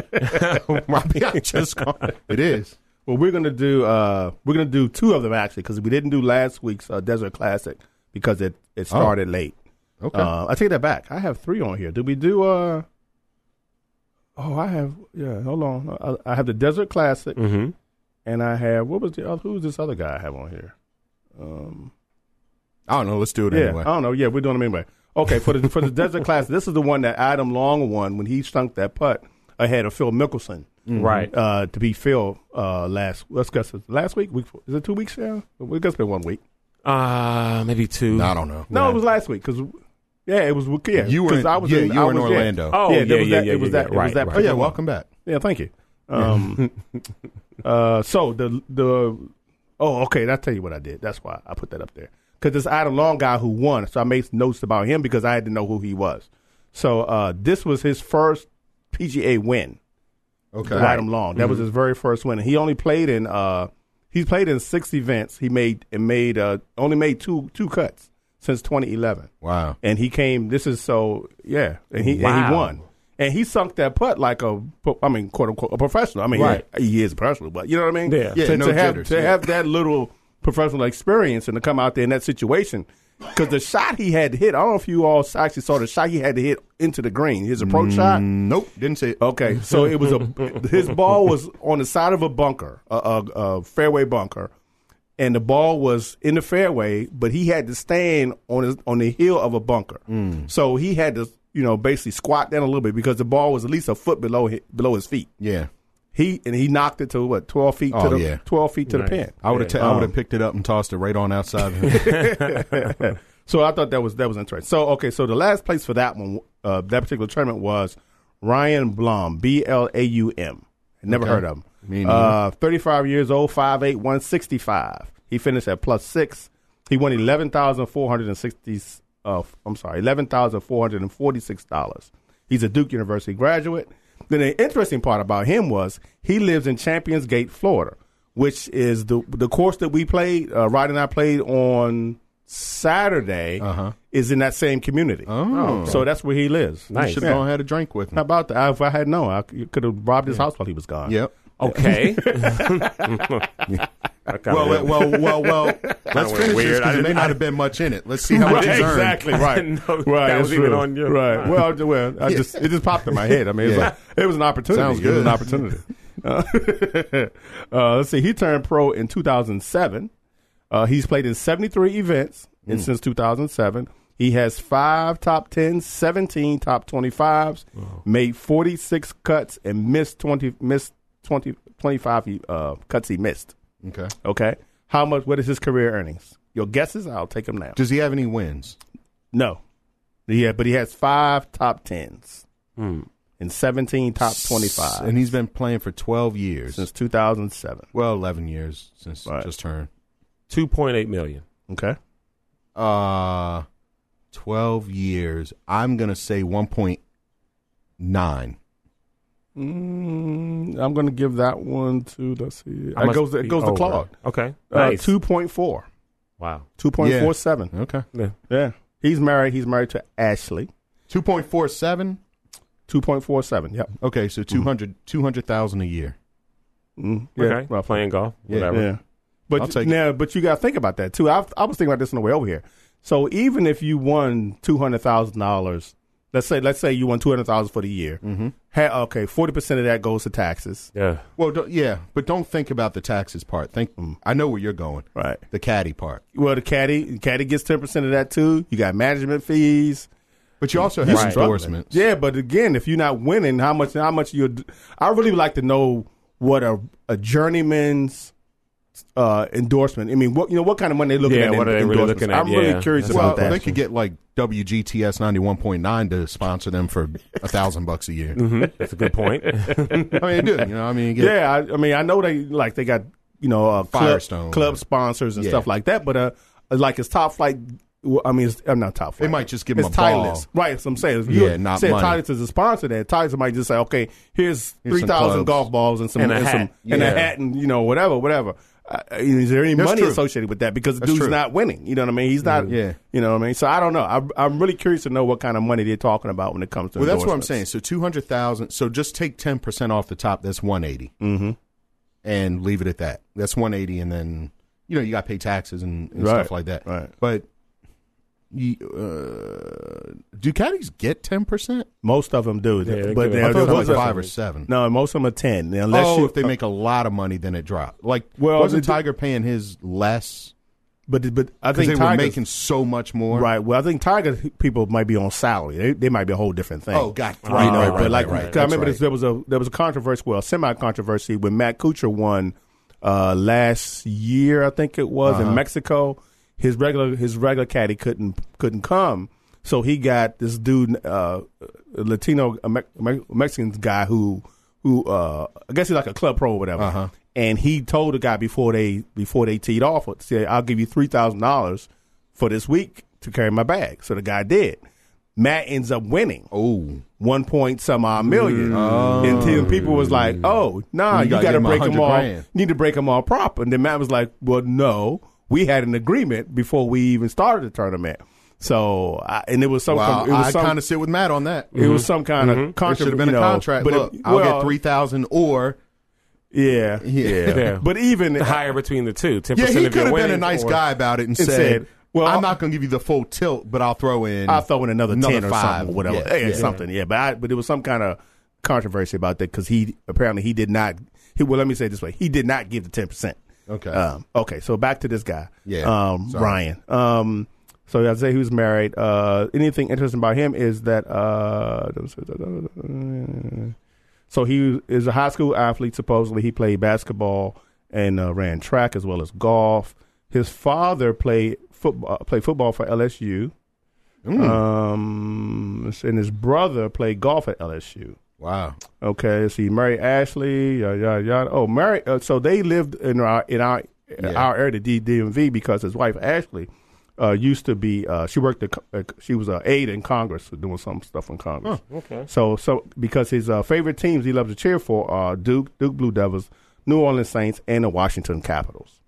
I mean, I just it is. Well, we're gonna do. Uh, we're gonna do two of them actually because we didn't do last week's uh, Desert Classic because it it started late. Okay. Uh, I take that back. I have three on here. Did we do? Uh, oh, I have. Yeah, hold on. I, I have the Desert Classic, Mm-hmm. and I have what was the other? Who was this other guy I have on here? Um, I don't know. Let's do it yeah, anyway. I don't know. Yeah, we're doing them anyway. Okay, for the for the Desert Classic, this is the one that Adam Long won when he stunk that putt ahead of Phil Mickelson. Mm-hmm. Right. Uh, to beat Phil uh, last, let's guess, last week? week? Is it two weeks now? I guess it's been one week. Uh, maybe two. I don't know. No, Yeah. it was last week because, yeah, it was, yeah. You were 'cause in- I was yeah, in, you I were in was Orlando. Oh, yeah, yeah, there was yeah, that, yeah, it was yeah, that, yeah. it was that Right, Oh, yeah, particular welcome back. Yeah, thank you. Um, uh, so the the oh, okay, I'll tell you what I did. That's why I put that up there because this Adam Long guy who won. So I made notes about him because I had to know who he was. So uh, this was his first P G A win. Okay. Adam Long. That mm-hmm. was his very first win. He only played in uh, he played in six events. He made and made uh, only made two two cuts since twenty eleven. Wow. And he came. This is so yeah, and he Wow. and he won. And he sunk that putt like a, I mean, quote unquote, a professional. I mean, Right. he, he is a professional, but you know what I mean? Yeah. Yeah, to, no to have jitters, to yeah. have that little professional experience and to come out there in that situation, because the shot he had to hit, I don't know if you all actually saw the shot he had to hit into the green, his approach shot. Nope, didn't see it. Okay, so it was a his ball was on the side of a bunker, a, a, a fairway bunker, and the ball was in the fairway, but he had to stand on his on the hill of a bunker. Mm. So he had to, you know, basically squat down a little bit because the ball was at least a foot below his, below his feet. Yeah. He and he knocked it to what twelve feet to Oh, the yeah. twelve feet to Nice. the pin. I would have Yeah. ta- I would have Um, picked it up and tossed it right on outside of him. So I thought that was that was interesting. So okay, so the last place for that one, uh, that particular tournament was Ryan Blum, B L A U M. Never Okay. heard of him. Me neither. Uh, thirty-five years old, five eight, one sixty-five. He finished at plus six. He won eleven thousand four hundred and sixty. Uh, I'm sorry, eleven thousand four hundred and forty-six dollars. He's a Duke University graduate. Then the interesting part about him was he lives in Champions Gate, Florida, which is the the course that we played. Uh, Rod and I played on Saturday. Uh-huh. Is in that same community. Oh. So that's where he lives. Nice. You should have Yeah. gone and had a drink with How him. about that? If I had known, I could have robbed his house while he was gone. Yep. Okay. Well, well, well, well, well, let's went finish weird. this I because there may didn't- not have been much in it. Let's see how much Right, is earned. exactly right. know right, that that's was even true. on your right. mind. Well, well, I just it just popped in my head. I mean, it's Yeah. like, it was an opportunity. Sounds It was good. an opportunity. Uh, uh, let's see. He turned pro in two thousand seven. Uh, he's played in seventy-three events and since two thousand seven. He has five top tens, seventeen top twenty-fives, made forty-six cuts, and missed twenty, missed twenty, twenty-five uh, cuts he missed. Okay. Okay. How much? What is his career earnings? Your guesses? I'll take them now. Does he have any wins? No. Yeah, but he has five top tens Hmm. and seventeen top twenty-five And he's been playing for twelve years. since two thousand seven. Well, eleven years since Right. just turned. two point eight million. Okay. Uh, twelve years. I'm going to say one point nine. Mm, I'm going to give that one to, let's see. I It must goes, be it goes to over. Claude. Okay. Uh, Nice. two point four. Wow. two point four seven. Okay. Yeah. Yeah. He's married. He's married to Ashley. two point four seven. two point four seven. Yep. Okay, so two hundred two hundred thousand a year. Mm, Okay. roughly. Playing golf. Yeah. Whatever. Yeah. But I'll take now, but you got to think about that too. I, I was thinking about this on the way over here. So even if you won two hundred thousand dollars, let's say let's say you won two hundred thousand for the year. Mm-hmm. Ha, okay, forty percent of that goes to taxes. Yeah. Well, don't, yeah, but don't think about the taxes part. Think. I know where you're going. Right. The caddy part. Well, the caddy, the caddy gets ten percent of that too. You got management fees. But you also have Right. endorsements. Yeah, but again, if you're not winning, how much? How much you? I really would like to know what a, a journeyman's uh, endorsement. I mean, what you know, what kind of money they looking Yeah, at? in what are they really endorsements? looking at? I'm Yeah. really curious That's Well, about that. they could get like W G T S ninety-one point nine to sponsor them for a thousand bucks a year. Mm-hmm. That's a good point. I mean, they do. You know, I mean, you get, Yeah, I, I mean, I know they like they got you know uh, club, Firestone. club sponsors and Yeah. stuff like that, but uh, like it's Top Flight. well, I mean, it's I'm not Top Flight. They might just give 'em it's a ball. Titleist, right? That's what I'm saying. If you Yeah, not say money. Titleist is a sponsor, that Titleist might just say, okay, here's, Here's three some thousand clubs. golf balls and some And a and, hat. some and a Yeah. hat and you know whatever, whatever. Uh, is there any That's money true. associated with that? Because the That's dude's true. not winning. You know what I mean? He's not. Yeah. You know what I mean? So I don't know. I, I'm really curious to know what kind of money they're talking about when it comes to. Well, that's what I'm endorsements. saying. So two hundred thousand. So just take ten percent off the top. That's one eighty, mm-hmm. and leave it at that. That's one eighty, and then you know you got to pay taxes and, and Right. stuff like that. Right. But you, uh, do caddies get ten percent? Most of them do, Yeah, they but give it- they're- I thought it was they're- like five or seven. No, most of them are ten. Unless oh, you, if they make a lot of money, then it drops. Like, Well, wasn't the- Tiger paying his less? But but I Because think they were Tigers, making so much more. right. Well, I think Tiger people might be on salary. They, they might be a whole different thing. Oh, God. You Right, know, right, but right, like, right, right. 'cause I remember That's this, there was a there was a controversy, well, a semi controversy when Matt Kuchar won uh, last year, I think it was Uh-huh. in Mexico. His regular his regular caddy couldn't couldn't come, so he got this dude, uh, Latino uh, Me- Me- Mexican guy who who uh, I guess he's like a club pro or whatever. Uh-huh. And he told the guy before they before they teed off, said, "I'll give you three thousand dollars for this week to carry my bag." So the guy did. Matt ends up winning. Oh. One point some odd million. Until people was like, "Oh, nah, You you, gotta got to give him break them one hundred all. grand. Need to break them all proper." And then Matt was like, "Well, no, we had an agreement before we even started the tournament." So, I, and it was some. Wow, it was I some, kind of sit with Matt on that. It was some kind of It controversy. should have been a you know, contract. But Look, it, I'll well, get three thousand or Yeah, Yeah. Yeah. But even higher between the two. ten yeah, percent he of could your have been a winnings nice or- guy about it and, And said, said, well, "I'm not going to give you the full tilt, but I'll throw in I'll throw in another, another ten or five. something, or whatever, Yeah, yeah, yeah. something. Yeah, but I, but there was some kind of controversy about that because he apparently he did not. He well, let me say it this way: he did not give the ten percent. Okay. Um, okay. So back to this guy. Yeah, Um, sorry. Ryan. Um, so I say he was married. Uh, anything interesting about him is that uh, so he is a high school athlete. Supposedly, he played basketball and uh, ran track as well as golf. His father played football. Played football for L S U. Um, and his brother played golf at L S U. Wow. Okay, so he married Ashley. Yada, yada, yada. Oh, married. Uh, so they lived in our in our Yeah. our area, the D M V, because his wife Ashley uh, used to be. Uh, she worked. At, uh, she was an aide in Congress, doing some stuff in Congress. Okay. So, so because his uh, favorite teams he loves to cheer for are Duke, Duke Blue Devils, New Orleans Saints, and the Washington Capitals.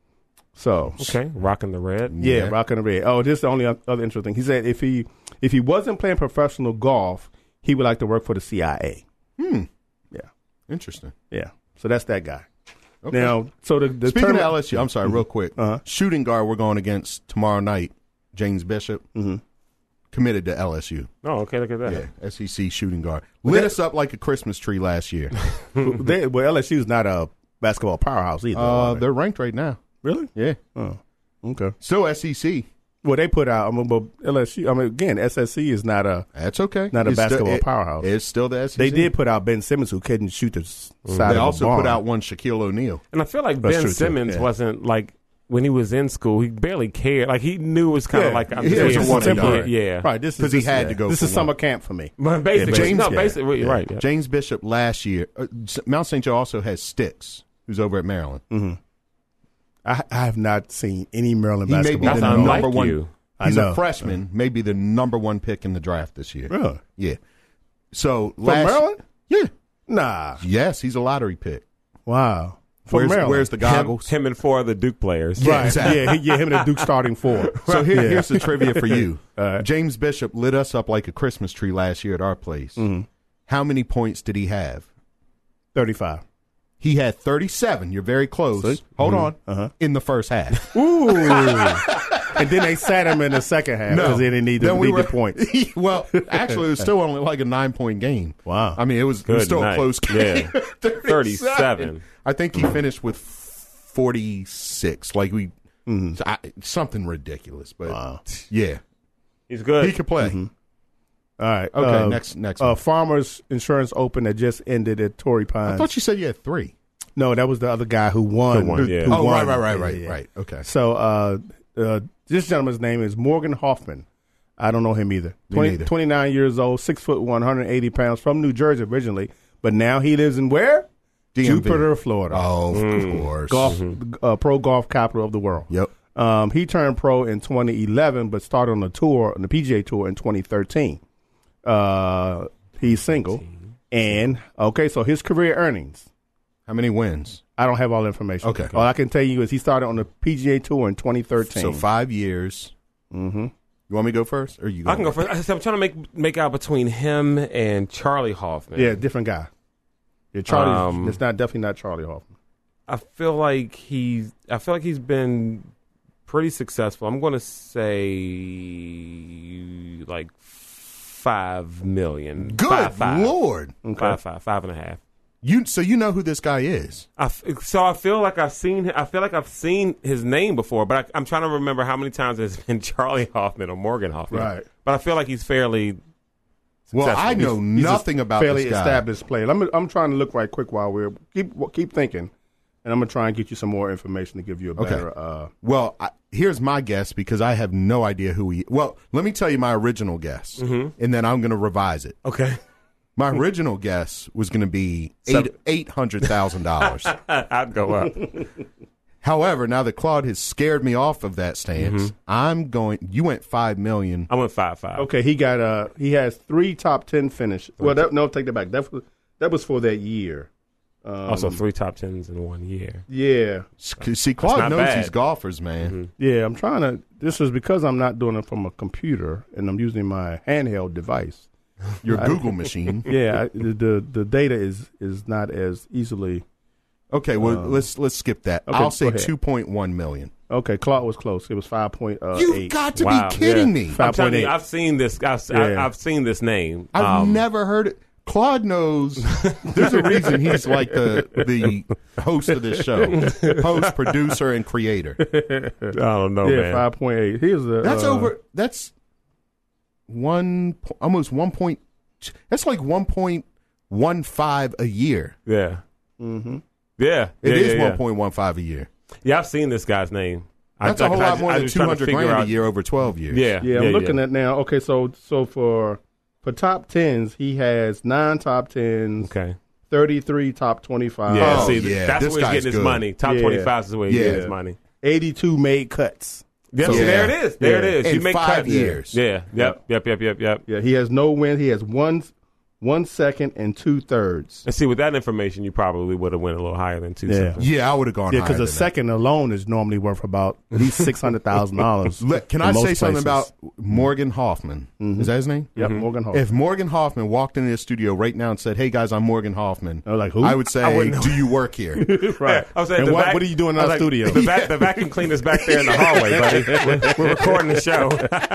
So, Okay. Rocking the red. yeah, Yeah. rocking the red. Oh, this is the only other interesting thing. He said if he if he wasn't playing professional golf, he would like to work for the C I A. Hmm. Yeah, Interesting. yeah. So that's that guy. Okay. Now, so the, the Speaking term, of L S U, I'm sorry, real quick. Uh-huh. Shooting guard we're going against tomorrow night, James Bishop, Mm-hmm. committed to L S U. Oh, okay. Look at that. Yeah, S E C shooting guard. Lit us up like a Christmas tree last year. they, well, L S U is not a basketball powerhouse either. Uh, are they? they're ranked right now. Really? Yeah. Oh, okay. Still S E C. Well, they put out. I mean, but L S U. I mean, again, S S C is not a That's okay. not a It's still- basketball it- powerhouse. It's still the S E C. They did put out Ben Simmons, who couldn't shoot the s- side They of also a barn. put out one Shaquille O'Neal. And I feel like That's Ben true, too. Simmons Yeah. wasn't like when he was in school. He barely cared. Like he knew it was kind of Yeah. like I'm He just was here a for one the and kid. done. Yeah. Right. This is 'Cause he this- had yeah. to go This for is one. summer camp for me. But basically, James- no, yeah. basically, you're right. Yeah. James Bishop last year. Uh, Mount Saint Joe also has Sticks, who's over at Maryland. Mm-hmm. I, I have not seen any Maryland He may be basketball. the That's at all. unlike number one. you. I He's know. a freshman, maybe the number one pick in the draft this year. Really? Yeah. So From last, Maryland? Yeah. Nah. Yes, he's a lottery pick. Wow. From Where's, Maryland. where's the Him, goggles? him and four other Duke players. Right. exactly. Yeah, he- yeah, him and the Duke starting four. So here, Yeah. here's the trivia for you. All right. James Bishop lit us up like a Christmas tree last year at our place. Mm-hmm. How many points did he have? thirty-five. He had thirty-seven. You're very close. See? Hold on. Uh-huh. In the first half. Ooh. And then they sat him in the second half because they didn't need, the, Then we need were- the points. well, actually, it was still only like a nine-point game. Wow. I mean, it was, it was Good still night. a close game. Yeah. thirty-seven. I think he finished with forty-six. Like we, I, something ridiculous. But Wow. yeah, He's good. he could play. All right. Okay, uh, next next Uh, one. Farmers Insurance Open that just ended at Torrey I Pines. thought you said you had three. No, that was the other guy who won. Who won, Who- yeah. who Oh, won. right, right, right, Yeah, right, yeah. right. Okay. So uh, uh, this gentleman's name is Morgan Hoffman. I don't know him either. Me twenty, neither. twenty-nine years old, six foot one, one hundred eighty pounds, from New Jersey originally, but now he lives in where? D M V. Jupiter, Florida. Oh, of course. Golf, uh, pro golf capital of the world. Yep. Um, he turned pro in twenty eleven, but started on the tour, on the P G A Tour in twenty thirteen. Uh, he's single, and okay, so his career earnings. How many wins? I don't have all the information. Okay. All I can tell you is he started on the P G A Tour in twenty thirteen. So five years. Mm-hmm. You want me to go first, or you? I can go first. I- I'm trying to make make out between him and Charlie Hoffman. Yeah, different guy. Yeah, Charlie. Um, it's not definitely not Charlie Hoffman. I feel like he's. I feel like he's been pretty successful. I'm going to say like five million. Good five, five. Lord. Five, five, five and a half. You so you know who this guy is? I f- so I feel like I've seen. I feel like I've seen his name before, but I, I'm trying to remember how many times it's been Charlie Hoffman or Morgan Hoffman. Right. But I feel like he's fairly. Well, successful. I know He's a nothing about fairly this guy. established player. I'm, I'm trying to look right quick while we're keep keep thinking, and I'm gonna try and get you some more information to give you a Okay. better. Uh, Well, I, here's my guess because I have no idea who he. Well, let me tell you my original guess, Mm-hmm. and then I'm going to revise it. Okay. My original guess was going to be Seven- eight eight hundred thousand dollars. I'd go up. However, now that Claude has scared me off of that stance, Mm-hmm. I'm going. You went five million. I went five five. okay, he got uh he has three top ten finishes. Well, that, no, take that back. That was that was for that year. Um, Also, three top tens in one year. Yeah, See, Claude not knows bad. these golfers, man. yeah. I'm trying to. This is because I'm not doing it from a computer and I'm using my handheld device. Your Google machine. Yeah, I, the the data is is not as easily. Okay, well Um, let's let's skip that. okay, I'll go say ahead. two point one million. Okay, Claude was close. It was five point uh, You've eight. got to Wow, be kidding yeah. me! Five- I'm telling you, 5.8. I've seen this. I've, Yeah. I, I've seen this name. I've Um, never heard it. Claude knows. There's a reason he's like the the host of this show, host, producer, and creator. I don't know, yeah, man. five point eight. Here's the. That's uh, over. That's one po- almost one point. That's like one point one five a year. Yeah. Mm-hmm. Yeah. It yeah, is yeah, yeah. one point one five a year. Yeah, I've seen this guy's name. I- That's a whole I- lot more I than was two trying to hundred figure grand out- a year over twelve years. Yeah. Yeah, I'm looking at now. Okay, so so for for top tens, he has nine top tens, Okay. thirty-three top twenty-five, Yeah, Oh, see, yeah, that's this where he's guy's getting his good. money. Top Yeah. twenty-five is where he Yeah. gets his money. eighty-two made cuts. Yep, So- see, there Yeah. it is. There Yeah. it is. In you make five cuts. years. Yeah. Yep. Yep. Yep. Yep. Yep. Yeah, he has no win. He has one one second and two thirds. And see, with that information, you probably would have went a little higher than two. Yeah. something. Yeah, I would have gone. Yeah, higher because a than that. second alone is normally worth about at least six hundred thousand dollars. Let- Can I say something about Morgan Hoffman? Is that his name? Yep, Morgan Hoffman. If Morgan Hoffman walked into the studio right now and said, "Hey guys, I'm Morgan Hoffman," I was like, who? I would say, I wouldn't know. "Do you work here?" Right. I was saying, And the what- vac- what are you doing in I was our like, studio? The, vac- the vacuum cleaner's back there in the hallway, buddy. We're, we're recording the show.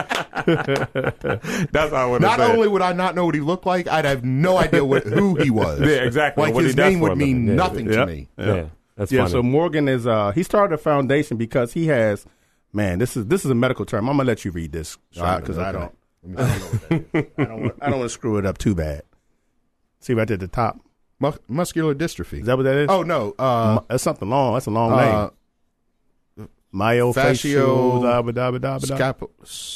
That's how I would have Not said. only would I not know what he looked like, I'd have no idea what who he was. Yeah, exactly. Like What his he does name for would a mean living. Yeah. nothing Yeah. to me. Yeah, that's yeah, funny. so Morgan is uh he started a foundation because he has man, this is this is a medical term. I'm gonna let you read this All because right, I okay. don't I don't know what that is. I don't want, I don't want to screw it up too bad. See right at the top. Mu- muscular dystrophy. Is that what that is? Oh no, uh, Mu- that's something long. That's a long uh, name. Myofascial fascio- da, ba, da, ba, da, ba, da. scap-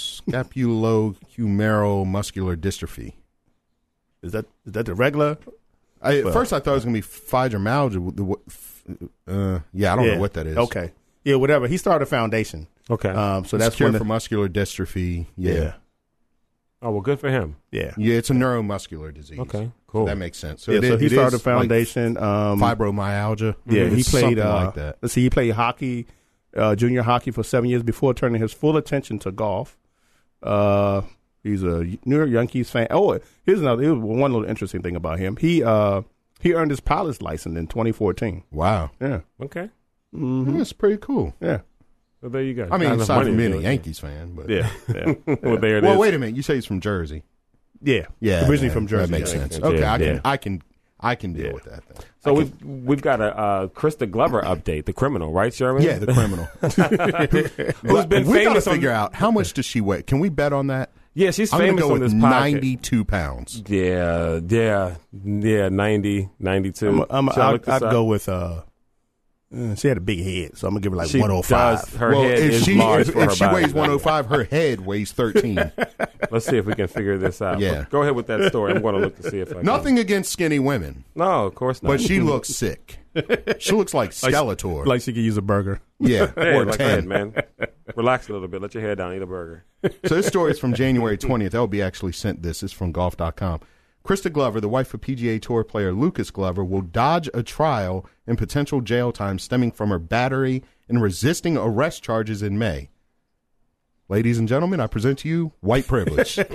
scapulohumeral muscular dystrophy. Is that is that the regular? I, at Well- first, I thought it was going to be fibromyalgia. The what- Uh, yeah, I don't Yeah. know what that is. Okay. Yeah, whatever. He started a foundation. okay. Um, so It's that's cure one for of- muscular dystrophy. Yeah. yeah. yeah, oh well, good for him. Yeah. it's a neuromuscular disease. Okay, So cool. that makes sense. So Yeah, it so is- he it started a is like foundation. um, fibromyalgia. Yeah, he It's played something uh, like that. Let's see, he played hockey, uh, junior hockey for seven years before turning his full attention to golf. Uh, he's a New York Yankees fan. Oh, here's another. Here's one little interesting thing about him. He uh, he earned his pilot's license in twenty fourteen. Wow, Yeah, Okay. that's pretty cool. yeah, Well, there you go. I mean, Not enough aside money from to being do a it. Yankees fan, but yeah, yeah, Well, there it is. well, wait a minute. You say he's from Jersey. yeah. Yeah, Originally yeah, from Jersey. That makes yeah. sense. Yeah, Okay, I can, yeah. I can, I can deal Yeah. with that. Then. So we've we've got a uh, Krista Glover update, the criminal, right, Sherman? Yeah, the criminal. Who's been we famous gotta on- figure out how much does she weigh? Can we bet on that? Yeah, she's I'm gonna famous go on with this podcast. ninety-two pounds. Yeah, yeah, yeah, ninety, ninety-two. I'm, I'm, Shall I I'd, look this I'd up? go with. Uh, uh, she had a big head, so I'm gonna give her like She one oh five. does. Her well, head if is she large if, for if her she body. weighs one oh five, her head weighs thirteen. Let's see if we can figure this out. Yeah. But go ahead with that story. I'm going to look to see if I can. Nothing against skinny women, No, of course not. but she looks sick. She looks like Skeletor. Like she could use a burger. yeah, Hey, or like ten. that, man. Relax a little bit. Let your head down. Eat a burger. So this story is from January twentieth. L B actually sent this. It's from golf dot com. Krista Glover, the wife of P G A Tour player Lucas Glover, will dodge a trial and potential jail time stemming from her battery and resisting arrest charges in May. Ladies and gentlemen, I present to you white privilege. The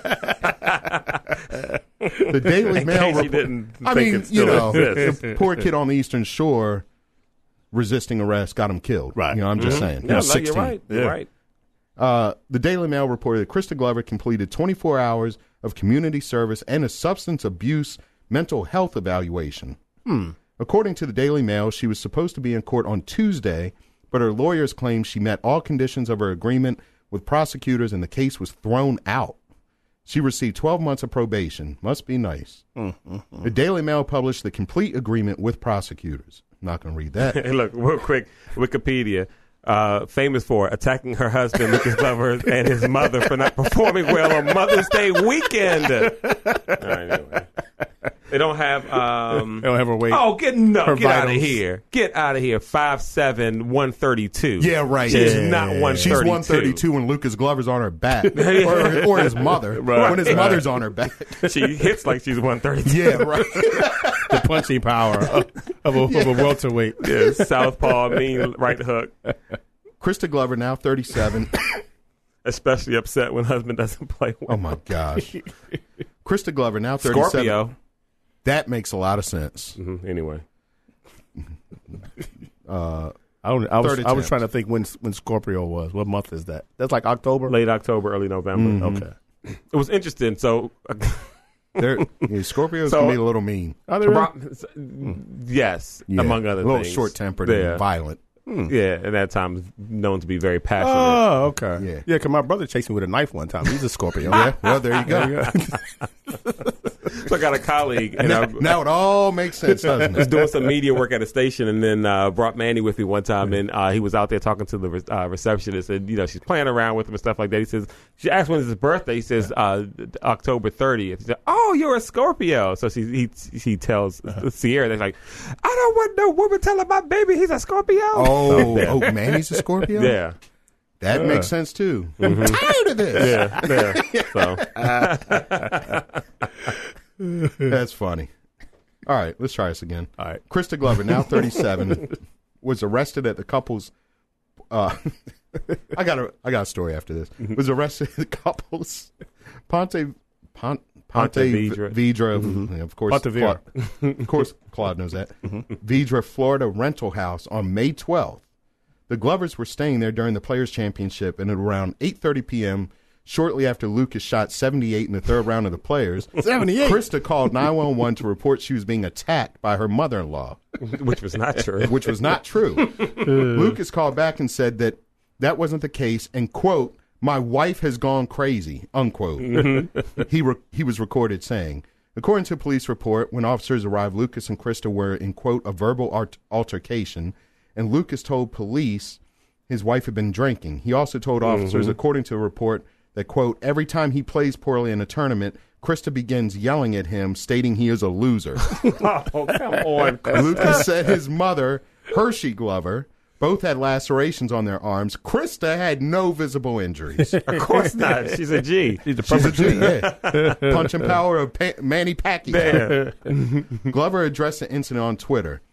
Daily In Mail case you report- didn't I think mean, it still you know, exists. the poor kid on the Eastern Shore resisting arrest got him killed. Right. You know, I'm just saying. He Yeah, was no, sixteen. you're right. You're Yeah. right. Uh, the Daily Mail reported that Krista Glover completed twenty-four hours of community service and a substance abuse mental health evaluation. Hmm. According to the Daily Mail, she was supposed to be in court on Tuesday, but her lawyers claimed she met all conditions of her agreement with prosecutors and the case was thrown out. She received twelve months of probation. Must be nice. Mm-hmm. The Daily Mail published the complete agreement with prosecutors. I'm not going to read that. Hey, look, real quick, Wikipedia. Uh, famous for attacking her husband, Lucas Glover, and his mother for not performing well on Mother's Day weekend. All right, anyway. They don't have. Um, they don't have her weight. Oh, get no, her get out of vitals. here! Get out of here! Five seven, one thirty two. Yeah, right. She's yeah. not one thirty two. She's one thirty two when Lucas Glover's on her back, or, or his mother. Right. When his mother's on her back. She hits like she's one thirty two. Yeah, right. The punching power of, of, a, Yeah. of a welterweight. Yeah, southpaw, mean right hook. Krista Glover, now thirty-seven. Especially upset when husband doesn't play well. Oh my gosh. Krista Glover, now thirty-seven. Scorpio. That makes a lot of sense. Mm-hmm. Anyway. Uh, I, don't, I, was, Third I was attempt. trying to think when when Scorpio was. What month is that? That's like October? Late October, early November. Mhm. Okay. It was interesting. So, They're, yeah, Scorpios So- can be a little mean, Are they really? Rob- yes, Yeah. among other a little things. short-tempered Yeah. and violent. Yeah, and at times known to be very passionate. Oh, okay. Yeah. Yeah, because my brother chased me with a knife one time. He's a Scorpio. Yeah, well, there you go. So I got a colleague, and now, I now it all makes sense, doesn't was it? doing some media work at a station, and then uh, brought Manny with me one time, and uh, he was out there talking to the re- uh, receptionist, and you know she's playing around with him and stuff like that. He says, she asked when is his birthday. He says uh, October thirtieth. He said, "Oh, you're a Scorpio." So she he he tells Sierra, they're like, "I don't want no woman telling my baby he's a Scorpio." Oh, yeah. oh, Manny's a Scorpio? Yeah. That makes sense, too. I'm tired of this. Yeah, yeah. So That's funny. All right, let's try this again. All right. Krista Glover, now thirty-seven, was arrested at the couple's. Uh, I got a I got a story after this. Was arrested at the couple's Ponte Pon, Ponte, Ponte Vedra. Vedra, mm-hmm. of course. Ponte Vedra. Claude, of course, Claude knows that. Vedra, Florida rental house on May twelfth. The Glovers were staying there during the Players' Championship, and at around eight thirty p.m., shortly after Lucas shot seventy-eight in the third round of the Players, seventy-eight Krista called nine one one to report she was being attacked by her mother-in-law, which was not true. which was not true. Lucas called back and said that that wasn't the case, and, quote, "My wife has gone crazy," unquote. he, re- he was recorded saying. According to a police report, when officers arrived, Lucas and Krista were in, quote, "a verbal art- altercation," and Lucas told police his wife had been drinking. He also told officers, Mm-hmm. according to a report, that, quote, "every time he plays poorly in a tournament, Krista begins yelling at him, stating he is a loser." Oh, come on. Lucas said his mother, Hershey Glover, both had lacerations on their arms. Krista had no visible injuries. Of course not. She's a G. She's the She's a perfect G, yeah. Punch and power of pa- Manny Pacquiao. Yeah. Glover addressed the incident on Twitter.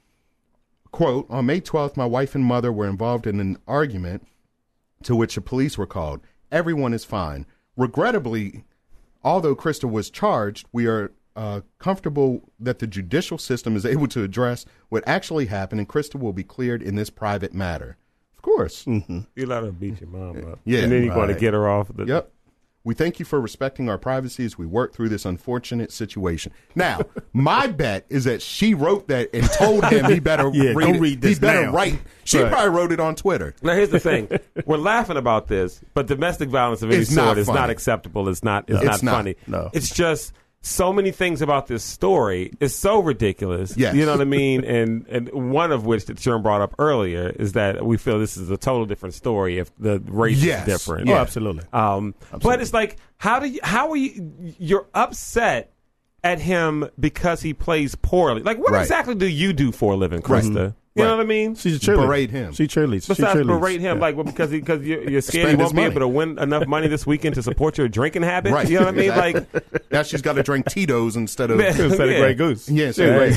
Quote, "On May twelfth, my wife and mother were involved in an argument to which the police were called. Everyone is fine. Regrettably, although Krista was charged, we are uh, comfortable that the judicial system is able to address what actually happened, and Krista will be cleared in this private matter." Of course. You let her beat your mom up. Yeah, And then you're going right. to get her off. The, Yep. "We thank you for respecting our privacy as we work through this unfortunate situation." Now, my bet is that she wrote that and told him he better Yeah, read don't it. read this He better now. write. She Right. probably wrote it on Twitter. Now, here's the thing. We're laughing about this, but domestic violence of any It's not sort is funny. not acceptable. It's not, it's It's not not. funny. No. It's just so many things about this story is so ridiculous. Yes. You know what I mean? And and one of which that Sherm brought up earlier is that we feel this is a total different story if the race Yes. is different. Oh, Yeah. absolutely. Um, but it's like, how do you, how are you, you're upset at him because he plays poorly. Like, what Right. exactly do you do for a living, Krista? You know Right. what I mean? She's a cheerleader. Berate him. She cheerleads. She Besides cheerleads. berate him, Yeah. like, well, because he, because you're, you're scared he Spend his won't be money. able to win enough money this weekend to support your drinking habit. Right. You know what I mean? Exactly. Like, Now she's got to drink Tito's instead of. Instead of Yeah. Grey Goose. Yes, yeah, Grey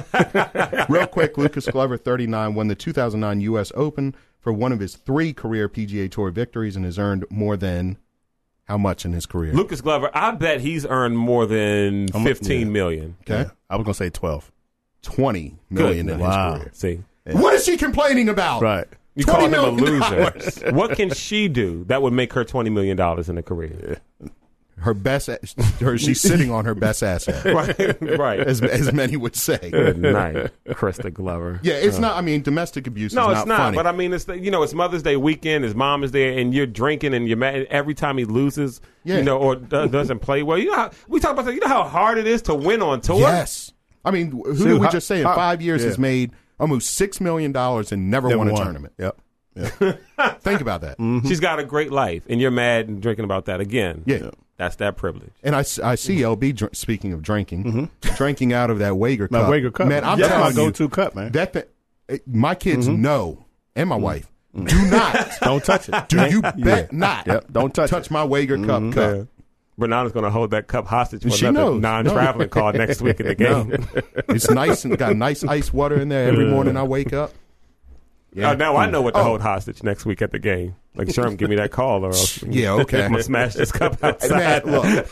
Goose. Real quick, Lucas Glover, thirty-nine, won the two thousand nine U S Open for one of his three career P G A Tour victories and has earned more than how much in his career? Lucas Glover, I bet he's earned more than How much- fifteen yeah. million. Okay, Yeah. I was going to say twelve. twenty million in Wow. his career. See, What is she complaining about? Right. you call him a twenty million loser. What can she do that would make her twenty million dollars in a career? her best, her, she's sitting on her best asset, right, right. as as many would say. Good night, Krista Glover. Yeah, it's uh, not. I mean, domestic abuse. No, is it's not, not. funny. But I mean, it's the, you know, it's Mother's Day weekend. His mom is there, and you're drinking, and you're mad every time he loses. Yeah. You know, or do, doesn't play well. You know, how, we talk about that. You know how hard it is to win on tour. Yes. I mean, who See, did we how, just say in how, five years yeah. has made almost six million dollars and never, never won a won. tournament? Yep. Yeah. Think about that. Mm-hmm. She's got a great life, and you're mad and drinking about that again. Yeah. That's that privilege. And I, I see L B, dr- speaking of drinking, mm-hmm. drinking out of that Wager My cup. Wager cup. Man, I'm That's telling my you. go-to cup, man. That th- my kids Mm-hmm. know, and my wife, do not. Don't touch it. Do you bet Yeah. not. Yep. Don't touch touch it. my Wager cup Mm-hmm. cup. Yeah. Bernardo's going to hold that cup hostage for She another knows. non-traveling No. call next week in the game. No. It's nice and got nice ice water in there every morning I wake up. Yeah. Uh, now I know what to Oh. hold hostage next week at the game. Like, Sherm, give me that call, or else Yeah, okay. I'm gonna smash this cup outside. Man,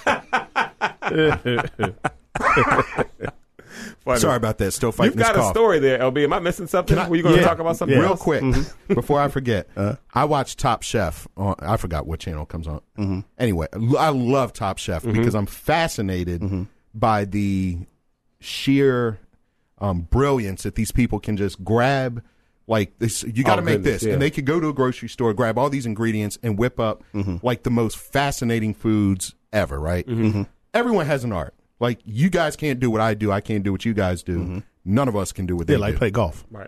look. Funny. Sorry about that. Still fighting You've got this a cough. story there, L B. Am I missing something? Can I- Were you going to Yeah. talk about something Yeah. Real else? quick, Mm-hmm. before I forget, Uh-huh. I watch Top Chef. On, I forgot what channel it comes on. Mm-hmm. Anyway, l- I love Top Chef Mm-hmm. because I'm fascinated by the sheer um, brilliance that these people can just grab. Like this, you got to Oh, make goodness, this, yeah. and they could go to a grocery store, grab all these ingredients, and whip up Mm-hmm. like the most fascinating foods ever. Right? Mm-hmm. Everyone has an art. Like you guys can't do what I do. I can't do what you guys do. Mm-hmm. None of us can do what They they like do. play golf. Right.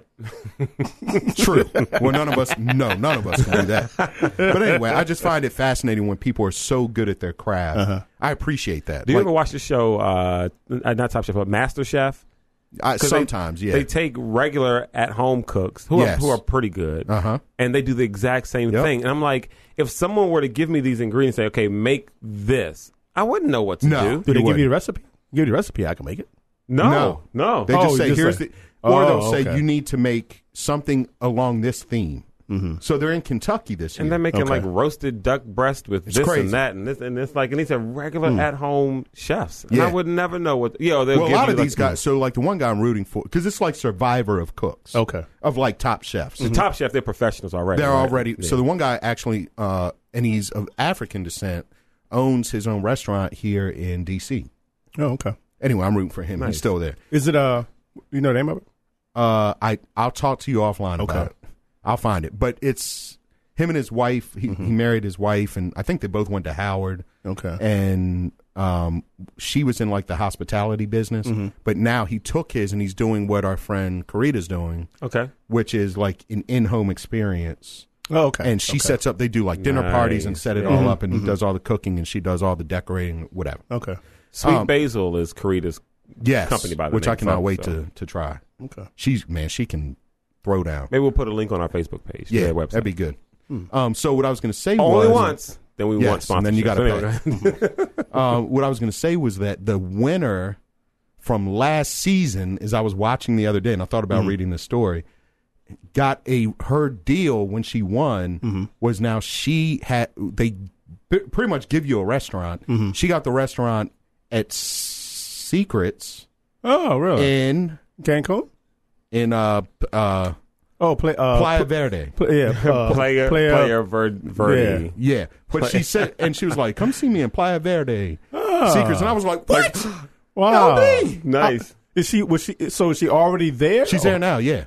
True. Well, none of us, no, none of us can do that. But anyway, I just find it fascinating when people are so good at their craft. Uh-huh. I appreciate that. Do you Like, ever watch the show, uh, not Top Chef, but Master Chef? I, 'Cause sometimes, they, yeah. They take regular at-home cooks who, Yes. are, who are pretty good, Uh-huh. and they do the exact same Yep. thing. And I'm like, if someone were to give me these ingredients, say, okay, make this, I wouldn't know what to No. do. Do You they give wouldn't. you the recipe? Give you the recipe, I can make it. No, No. no. They Oh, just you say, just here's say- the, or Oh, they'll say, okay. you need to make something along this theme. Mm-hmm. So they're in Kentucky this year. And they're making Okay. like roasted duck breast with It's this crazy. and that, and this, and it's like, and these are regular at-home chefs. And Yeah. I would never know what. You know, they'll well, a give lot you of like, these guys, so like the one guy I'm rooting for, because it's like Survivor of cooks. Okay. Of like top chefs. The Top Chef, they're professionals already. They're right? already Yeah. so the one guy actually uh and he's of African descent, owns his own restaurant here in D C. Oh, okay. Anyway, I'm rooting for him. Nice. He's still there. Is it, uh, you know the name of it? Uh I I'll talk to you offline Okay. about it. I'll find it. But it's him and his wife, he, he married his wife and I think they both went to Howard. Okay. And um she was in like the hospitality business, but now he took his and he's doing what our friend Karita's doing, Okay. which is like an in-home experience. Oh, okay. And she okay. sets up, they do like dinner parties and Nice, set it yeah. all up, and he does all the cooking and she does all the decorating, whatever. Okay. Sweet Um, Basil is Karita's Yes, company by the which name, I cannot so- wait so. to to try. Okay. She's man, she can throw down. Maybe we'll put a link on our Facebook page. Yeah, their website. that'd be good. Um, so what I was going to say Only was once. Then we Yes, want sponsorship. and then you gotta Anyway, uh, what I was going to say was that the winner from last season, as I was watching the other day, and I thought about reading the story, got a her deal when she won was now she had they p- pretty much give you a restaurant. She got the restaurant at Secrets Oh, really? in Cancun? in uh uh Oh, play, uh, Playa Verde. pl- yeah. Uh, player, player, player, Ver, Verdi. Yeah, but she said, and she was like, "Come see me in Playa Verde Secrets," and I was like, "What? Wow. L B? Nice. Is she, was she, so is she already there? She's Oh, there now, yeah.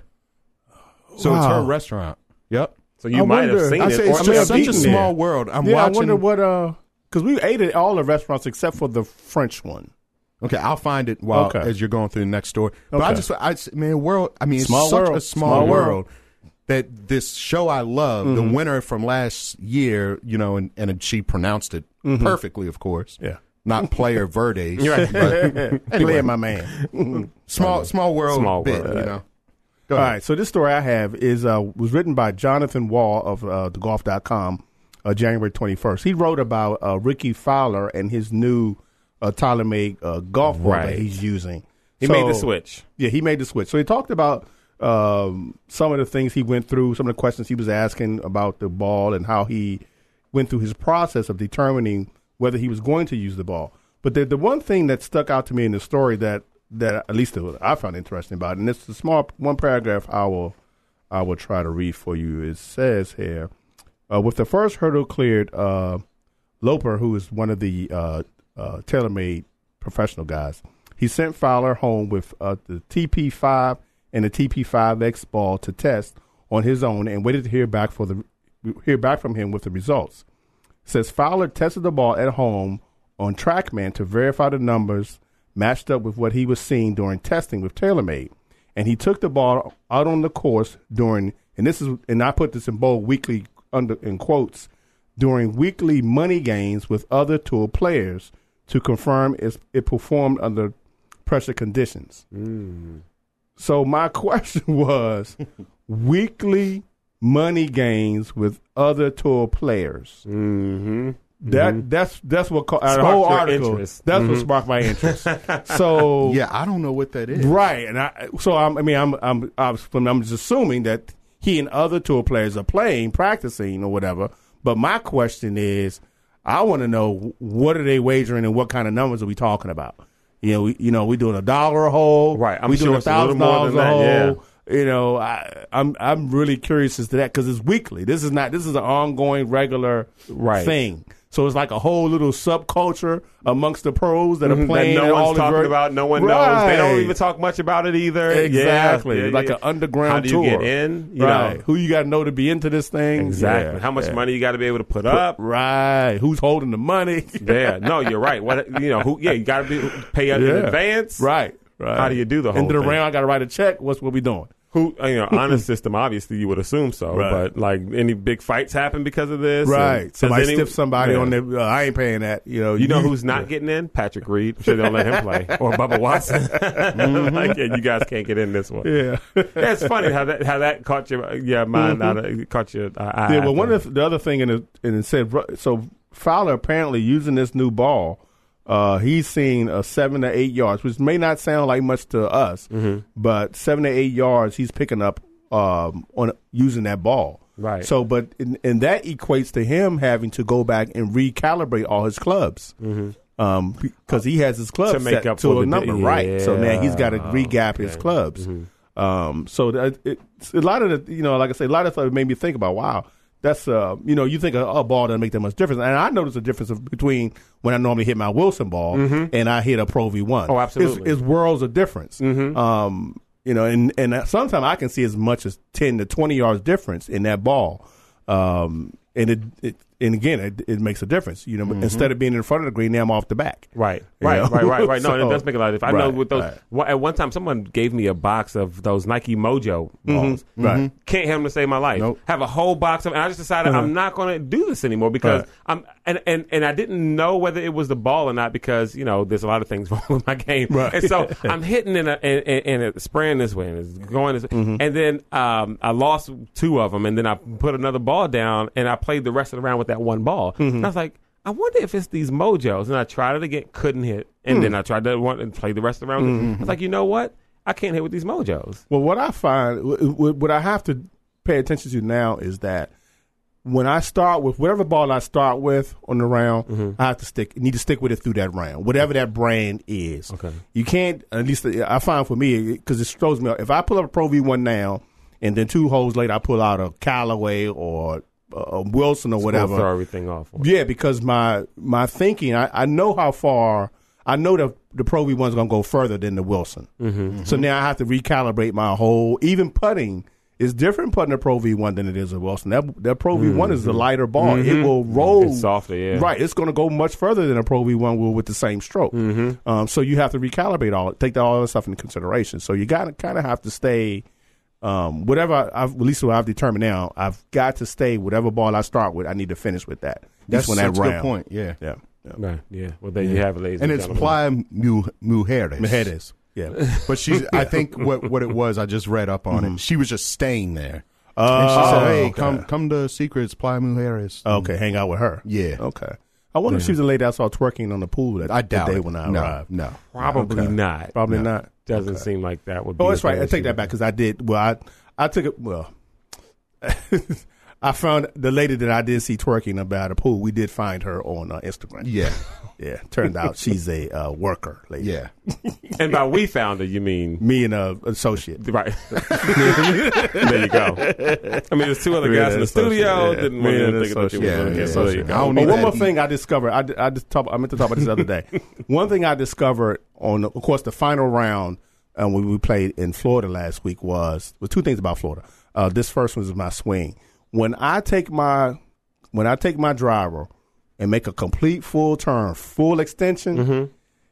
So it's her Wow. restaurant. Yep. So you I might have wonder- seen I it. say or it's may just have such a eaten small there. world. I'm Yeah, watching. I wonder what, uh, because we ate at all the restaurants except for the French one. Okay, I'll find it while Okay. as you're going through the next story. But I Okay. just, I just- man, world. I mean, it's Small such world. a small, Small world, world. that this show I love, the winner from last year, you know, and, and she pronounced it perfectly, of course. Yeah. Not Player Verde. Right. But Anyway, anyway, my man. small, small world. Small bit, world. you know. Go All ahead. right, so this story I have is uh, was written by Jonathan Wall of uh, the golf dot com, uh, January twenty-first. He wrote about uh, Ricky Fowler and his new uh, tailor-made uh, golf ball Right. that he's using. He So- made the switch. Yeah, he made the switch. So he talked about um, some of the things he went through, some of the questions he was asking about the ball, and how he went through his process of determining whether he was going to use the ball. But the the one thing that stuck out to me in the story that that at least I found interesting about it, and it's a small one paragraph I will I will try to read for you. It says here, uh, with the first hurdle cleared, uh, Loper, who is one of the uh, uh, TaylorMade professional guys, he sent Fowler home with uh, the T P five and the T P five X ball to test on his own and waited to hear back for the hear back from him with the results. It says Fowler tested the ball at home on TrackMan to verify the numbers matched up with what he was seeing during testing with TaylorMade, and he took the ball out on the course during and this is and I put this in bold weekly under in quotes during weekly money games with other tour players to confirm it, it performed under pressure conditions. Mm. So my question was, weekly money games with other tour players. Mm-hmm. That mm-hmm. that's that's what uh, the whole article. Interest. That's mm-hmm. what sparked my interest. So yeah, I don't know what that is. Right, and I so I'm, I mean I'm I'm I'm I'm just assuming that he and other tour players are playing, practicing, or whatever. But my question is, I want to know, what are they wagering and what kind of numbers are we talking about? You know, we, you know, we doing a dollar a hole, right? I'm we sure doing a thousand dollars a hole. Yeah. You know, I, I'm I'm really curious as to that because it's weekly. This is not this is an ongoing, regular right. thing. So it's like a whole little subculture amongst the pros that are mm-hmm. playing. That no one's talking very, about. No one right. knows. They don't even talk much about it either. Exactly. Yeah, yeah, like yeah. an underground How do you tour. get in? You right. know. Who you got to know to be into this thing? Exactly. Yeah. How much yeah. money you got to be able to put up? Right. Who's holding the money? yeah. No, you're right. What you know? Who? Yeah, you got to be pay up yeah. in advance. Right. Right. How do you do the whole End of the thing? round, I got to write a check. What's what we doing? Who, you know, honor system, obviously, you would assume so. Right. But, like, any big fights happen because of this? Right. Somebody any, stiff somebody yeah. on their, uh, I ain't paying that. You know, you, you know who's not yeah. getting in? Patrick Reed. I'm sure they'll let him play. Or Bubba Watson. mm-hmm. Like, yeah, you guys can't get in this one. Yeah. yeah it's funny how that how that caught your yeah, mind mm-hmm. out of, caught your uh, eye. Yeah, well, one of the, the other thing in it, and it said, so Fowler apparently using this new ball, Uh, he's seen a seven to eight yards, which may not sound like much to us, mm-hmm. but seven to eight yards he's picking up um, on using that ball. Right. So, but in, and that equates to him having to go back and recalibrate all his clubs, mm-hmm. um, because he has his clubs to make set up to for a the number, day. right? Yeah. So now he's got to Oh, regap okay. his clubs. Mm-hmm. Um, so that, it's a lot of the, you know, like I say, a lot of stuff made me think about, wow. That's, uh, you know, you think a, a ball doesn't make that much difference. And I notice a difference of, between when I normally hit my Wilson ball mm-hmm. and I hit a Pro V one. Oh, absolutely. It's, it's worlds of difference. Mm-hmm. Um, you know, and, and sometimes I can see as much as ten to twenty yards difference in that ball. Um, and it, it and again, it, it makes a difference. You know, mm-hmm. instead of being in front of the green, now I'm off the back. Right, right, right, right, right. No, so, it does make a lot of difference. I right, know with those. right. One, at one time, someone gave me a box of those Nike Mojo balls. Mm-hmm. Right, can't have them to save my life. Nope. Have a whole box of, and I just decided Uh-huh. I'm not going to do this anymore because Right. I'm and, and and I didn't know whether it was the ball or not because you know there's a lot of things wrong with my game. Right. And so I'm hitting in a and, and, and it's spraying this way and it's going this way. Mm-hmm. And then um, I lost two of them and then I put another ball down and I played the rest of the round with that one ball. Mm-hmm. And I was like, I wonder if it's these Mojos. And I tried it again, couldn't hit. And Hmm. then I tried that one and played the rest of the round. Mm-hmm. I was like, you know what? I can't hit with these Mojos. Well, what I find, what I have to pay attention to now is that when I start with whatever ball I start with on the round, Mm-hmm. I have to stick, need to stick with it through that round, whatever that brand is. Okay. You can't, at least I find for me, because it throws me off. If I pull up a Pro V one now, and then two holes later I pull out a Callaway or a Wilson or whatever. Throw everything off. Yeah, because my my thinking, I, I know how far, I know that the Pro V one's going to go further than the Wilson. Mm-hmm. So now I have to recalibrate my whole, even putting is different putting a Pro V one than it is a Wilson. That, that Pro V one mm-hmm. is the lighter ball. Mm-hmm. It will roll. It's softer, yeah. Right. It's going to go much further than a Pro V one will with the same stroke. Mm-hmm. Um, so you have to recalibrate all, take that, all that stuff into consideration. So you got to kind of have to stay, um, whatever I've, at least what I've determined now, I've got to stay, whatever ball I start with, I need to finish with that. That's when such that a round. good point. Yeah. Yeah. Yeah. Right. Yeah. Well, there you have it, ladies And and it's gentlemen. Playa Mu- Mujeres. Mujeres. Yeah. But she's, I think what, what it was, I just read up on Mm-hmm. it. She was just staying there. Oh, and she said, hey, okay. come come to Secrets, Playa Mujeres. Okay, hang out with her. Yeah. Okay. I wonder if she was a lady I saw twerking on the pool that I doubt the day it. when I no, arrived. No. Probably Okay. not. Probably No. not. Doesn't Okay. seem like that would be. Oh, that's a right. thing I she take that would back do. because I did. Well, I I took it. Well, I found the lady that I did see twerking about a pool. We did find her on uh, Instagram. Yeah. Yeah. Turned out she's a uh, worker lady. Yeah. And by we found her, you mean Me and an associate. right? There you go. I mean, there's two other guys in the studio. Yeah. Didn't Me want and to an think that you associate. were Yeah, doing yeah, it. So there you I go. don't Oh, need one that more heat. thing I discovered. I, I just talk, I meant to talk about this the other day. One thing I discovered on, of course, the final round um, when we played in Florida last week was well, two things about Florida. Uh, this first one is my swing. When I take my when I take my driver and make a complete full turn, full extension, Mm-hmm.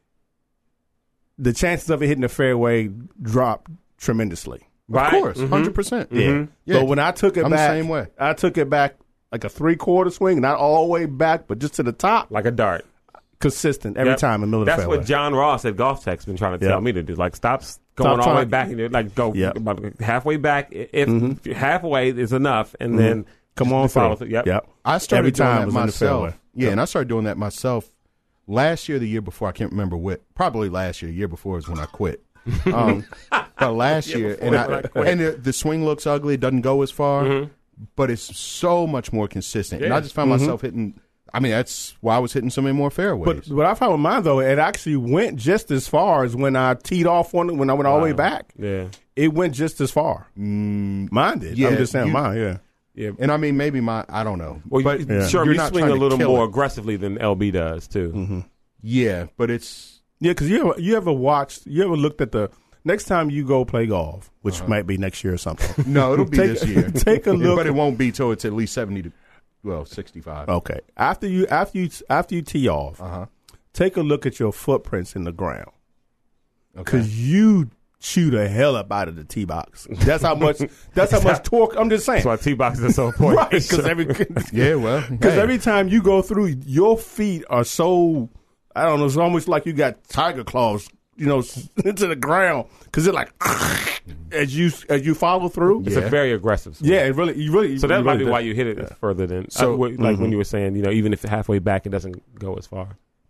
the chances of it hitting the fairway drop tremendously. Right? Of course, Mhm. hundred percent. Yeah. Yeah. But when I took it I'm the back, same way. I took it back like a three quarter swing, not all the way back, but just to the top, Like a dart. consistent every Yep. time in the middle of the That's fairway. what John Ross at Golf Tech's been trying to tell Yep. me to do. Like, stop s- going Stop all the way trying- back and like go Yep. about halfway back. If Mhm. halfway is enough, and then Come just on, follow through. through. Yep. Yep. I started Every doing time that was in the myself. fairway. Yeah, Yep. and I started doing that myself last year, the year before. I can't remember what. Probably last year. The year before is when I quit. Um, but last year, and I, and the, the swing looks ugly. It doesn't go as far, Mhm. but it's so much more consistent. And Yeah. I just found myself hitting. I mean, that's why I was hitting so many more fairways. But what I found with mine though, it actually went just as far as when I teed off on it when I went all the way Wow. back. Yeah. It went just as far. Mm, Mine did. Yeah, I'm just saying you- mine. Yeah. Yeah. and I mean, maybe my I don't know. Well, but you, sure, you're you not swing trying a to little kill more it. aggressively than L B does too. Mm-hmm. Yeah, but it's Yeah, because you ever, you ever watched, you ever looked at the next time you go play golf, which Uh-huh. might be next year or something. no, it'll be Take- this year. take a look- but it won't be till it's at least seventy to well sixty-five. Okay. After you after you after you tee off, Uh huh. take a look at your footprints in the ground Okay. because you chew the hell up out of the tee box. That's how much. That's how much torque. I'm just saying. That's why tee boxes are so important. Right, because every Yeah, well, because hey. every time you go through, your feet are so I don't know. It's almost like you got tiger claws, you know, into the ground because they're like as you as you follow through. It's Yeah. a very aggressive swing. Yeah, it really, you really. So that you might really be do. why you hit it further than So- uh, like mm-hmm. when you were saying, you know, even if halfway back it doesn't go as far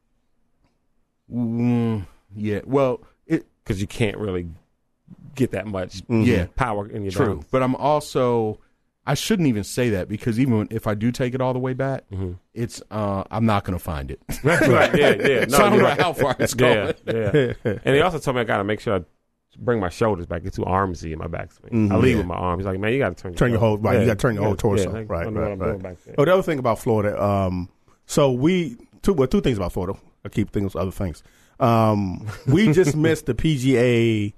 Mm, yeah, well, it because you can't really get that much yeah, power in your true. dome. But I'm also I shouldn't even say that because even if I do take it all the way back, it's uh, I'm not going to find it. Right, yeah, yeah. No, so I don't you're know right. how far it's going. Yeah, yeah. And he also told me I got to make sure I bring my shoulders back. Get too armsy in my backswing. Mhm. I lead Yeah. with my arms. He's like, man, you got to turn your Turn your whole right. Yeah. You got to turn your whole Yeah, torso. yeah, like, right, I know what right, I'm right. doing back there. Oh, the other thing about Florida. Um, so we two well two things about Florida. I keep thinking of other things. Um, we just missed the P G A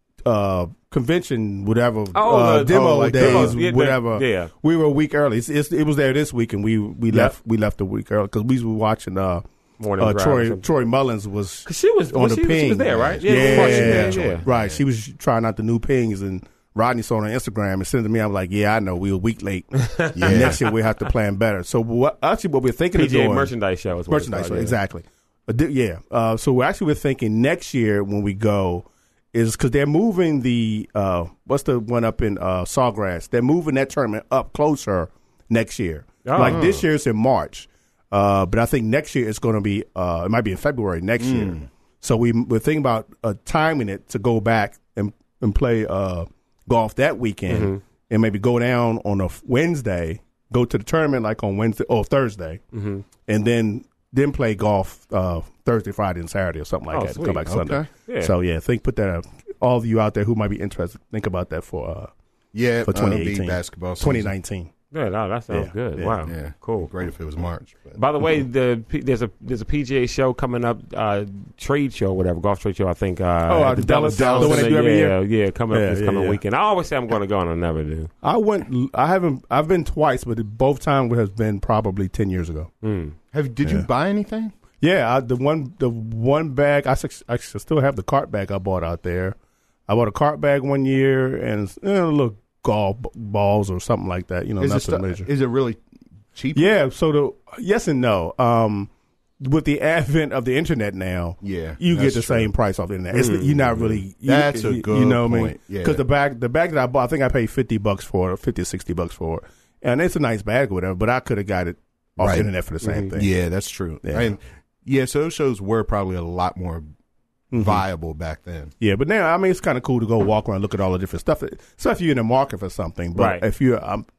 uh, convention, whatever Oh, uh, the- demo oh, like days, demos. Yeah, the- whatever. yeah. we were a week early. It's, it's, it was there this week, and we we Yep. left we left a week early because we were watching. Uh, Morning uh, drive or Troy something. Troy Mullins was Cause she was on well, the she, was- ping. she was there, right? Yeah, before she- yeah, yeah, yeah. right. She was trying out the new pings, and Rodney saw it on Instagram and sent it to me. I was like, "Yeah, I know. We were a week late. yeah, next year we have to plan better." So what? Actually, what we're thinking P G A of doing merchandise show is what it's merchandise, called, yeah. exactly. Uh, di- yeah. Uh, so we're actually we're thinking next year when we go is because they're moving the uh, what's the one up in uh, Sawgrass? They're moving that tournament up closer next year. Oh. Like this year it's in March. Uh, but I think next year it's going to be, uh, it might be in February next Mm. year. So we, we're thinking about uh, timing it to go back and, and play uh, golf that weekend Mm-hmm. and maybe go down on a f- Wednesday, go to the tournament like on Wednesday or Thursday, Mm-hmm. and then then play golf uh, Thursday, Friday, and Saturday or something like Oh, that. sweet. Come back Okay. Sunday. Yeah. So yeah, think put that out. All of you out there who might be interested, think about that for uh, Yeah, for uh, twenty be eighteen, basketball season. twenty nineteen. Yeah, no, that sounds Yeah, good. yeah, Wow, Yeah, cool. Great if it was March. But. By the way, the P- there's a there's a P G A show coming up, uh, trade show, whatever, golf trade show. I think. Uh, Oh, uh, at the Dallas- Dallas, the one they do every yeah, year? yeah, coming up Yeah, this yeah, coming yeah. weekend. I always say I'm going to go, and I never do. I went. I haven't. I've been twice, but both times has been probably ten years ago. Mm. Have did you Yeah. buy anything? Yeah, I, the one the one bag I, s- I still have the cart bag I bought out there. I bought a cart bag one year and you know, little golf b- balls or something like that. You know, Is it, nothing stu- major. is it really cheap? Yeah. So the yes and no. Um, with the advent of the internet now, Yeah, you get that's the true. same price off the internet. It's, you're not really. You, That's a you, good You know what I mean? point, yeah. Because the bag, the bag that I bought, I think I paid fifty bucks for it, fifty or sixty bucks for it, and it's a nice bag or whatever. But I could have got it off Right. the internet for the same thing. Yeah, that's true. Yeah. And yeah, so those shows were probably a lot more Mhm. viable back then. Yeah, but now I mean it's kind of cool to go walk around, look at all the different stuff. Stuff you're in the market for something, but Right. if you're, I'm,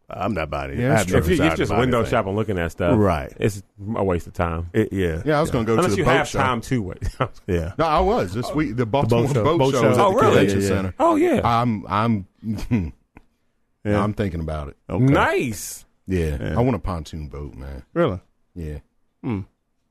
I'm not buying it. Yeah, I it's have true. never If you, you decided just to buy window anything. shop and looking at stuff, Right. It's a waste of time. It, yeah. Yeah, I was going to go Unless to the you boat have show. time to wait. Yeah. No, I was this week. The Baltimore boat show. boat, Boat show, show. was at Oh, the really? convention Yeah, yeah, yeah. center. Oh yeah, I'm I'm Yeah. I'm thinking about it. Okay. nice. Yeah, Yeah. I want a pontoon boat, man. Really? Yeah, Hmm.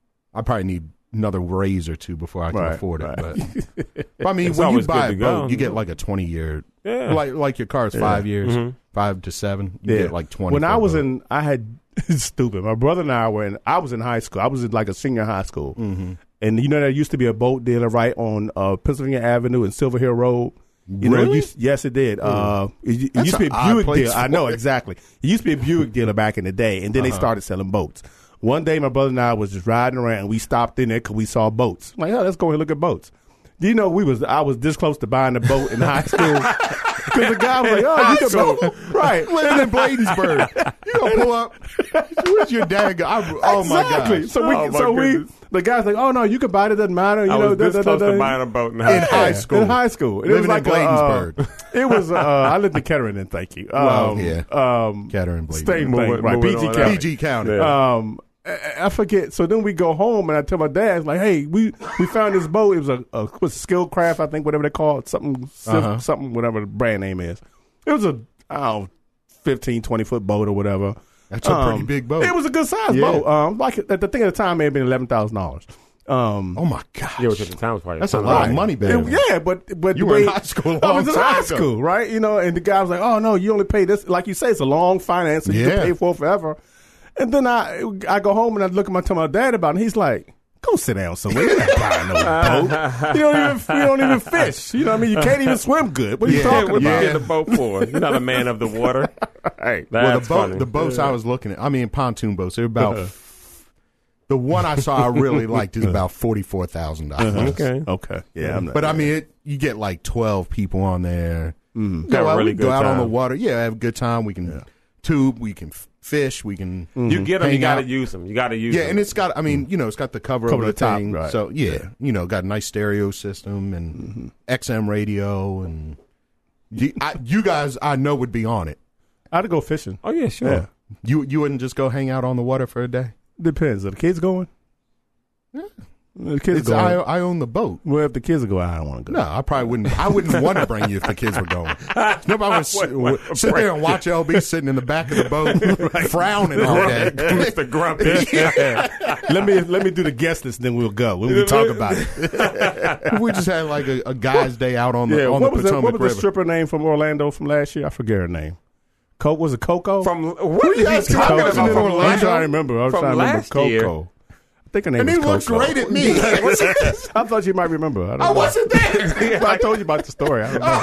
I probably need another raise or two before I can Right, afford it. right. But, but I mean, It's when you always buy good a to boat, go. you get like a twenty year, Yeah. like like your car's Yeah. five years, Mhm. five to seven. You Yeah. get like twenty. When for I a was boat. in, I had stupid. My brother and I were in. I was in high school. I was in like a senior high school, Mm-hmm. and you know there used to be a boat dealer right on uh, Pennsylvania Avenue and Silver Hill Road. You know, it Really? used, yes, it did. Uh, it, it That's used to be an a odd Buick place dealer. I for know it. exactly. It used to be a Buick dealer back in the day, and then they Uh-huh. started selling boats. One day, my brother and I was just riding around, and we stopped in there because we saw boats. I'm like, oh, let's go and look at boats. Do you know we was I was this close to buying a boat in high school because the guy was like, "Oh, you can boat, right?" living in Bladensburg, you gonna pull up? Where's your dad? Go? I, oh my Exactly. god! So we, Oh, my so we, goodness. the guy's like, "Oh no, you can buy it. It doesn't matter." You I know, was this da, da, close da, to da. buying a boat in In high high school. school. In high school, it Living was like in a, uh, Bladensburg. it was. Uh, I lived in Kettering, and thank you. Um, Well, yeah. Um, Kettering, Bladensburg. same Moving- thing, right? moving P G on County. P G County. Yeah. Um, I, I forget. So then we go home, and I tell my dad, like, "Hey, we we found this boat. It was a, a was Skillcraft, I think, whatever they call it, something, Uh-huh. something, whatever the brand name is. It was a, I don't know, fifteen, twenty foot boat or whatever. That's a pretty Um, big boat. It was a good size Yeah. boat. Um, like at the thing at the time, may have been eleven thousand dollars. Um, Oh my gosh! Yeah, which at the time was probably That's a ton lot of of money, baby. it- yeah, but but You the were way, in high school a I long was in time high ago. school, right? You know, and the guy was like, "Oh no, you only pay this." Like you say, it's a long finance, so you Yeah. can pay for it forever. And then I I go home and I look at my tell my dad about it. And he's like, "Go sit down somewhere. You're not buying no boat. You don't even you don't even fish. You know what I mean? You can't even swim good. What are you Yeah, talking What you about?" get the boat for? You're not a man of the water. Hey, That's well, the boat, funny. the boats I was looking at, I mean, pontoon boats. They're about the one I saw. I really liked is about forty four thousand dollars. Okay. okay, yeah, I'm not, But I mean, it, you get like twelve people on there. Mm-hmm. Have Go a out, really we go good out on the time. water. Yeah, have a good time. We can tube. We can f- fish. We can. You get them, you hang got to out. use them. You got to use Yeah, them. and it's got. I mean, you know, it's got the cover, Cover over the the top, thing. right. So yeah, you know, got a nice stereo system and Mm-hmm. X M radio, and you, I, you guys I know would be on it. I'd go fishing. oh yeah, sure. Yeah, You you wouldn't just go hang out on the water for a day. depends. Are the kids going? The kids It's, going. I I own the boat. Well, if the kids are going, I don't want to go. No, I probably wouldn't. I wouldn't want to bring you if the kids were going. Nobody would sit, would sit there and watch L B sitting in the back of the boat, frowning all day. Mister Grumpy. let me let me do the guest list, then we'll go. When we talk about it. If we just had like a, a guy's day out on the Yeah, on what the was the, Potomac what was the River. stripper name from Orlando from last year? I forget her name. Co- was it Coco? From what are you guys talking talking about? about? From Orlando? I'm Orlando? trying to remember. I was From trying to remember last Coco. year. I think her name And he was looks Coco. great at me. What's this? I thought you might remember. I, don't I know. wasn't there. I told you about the story.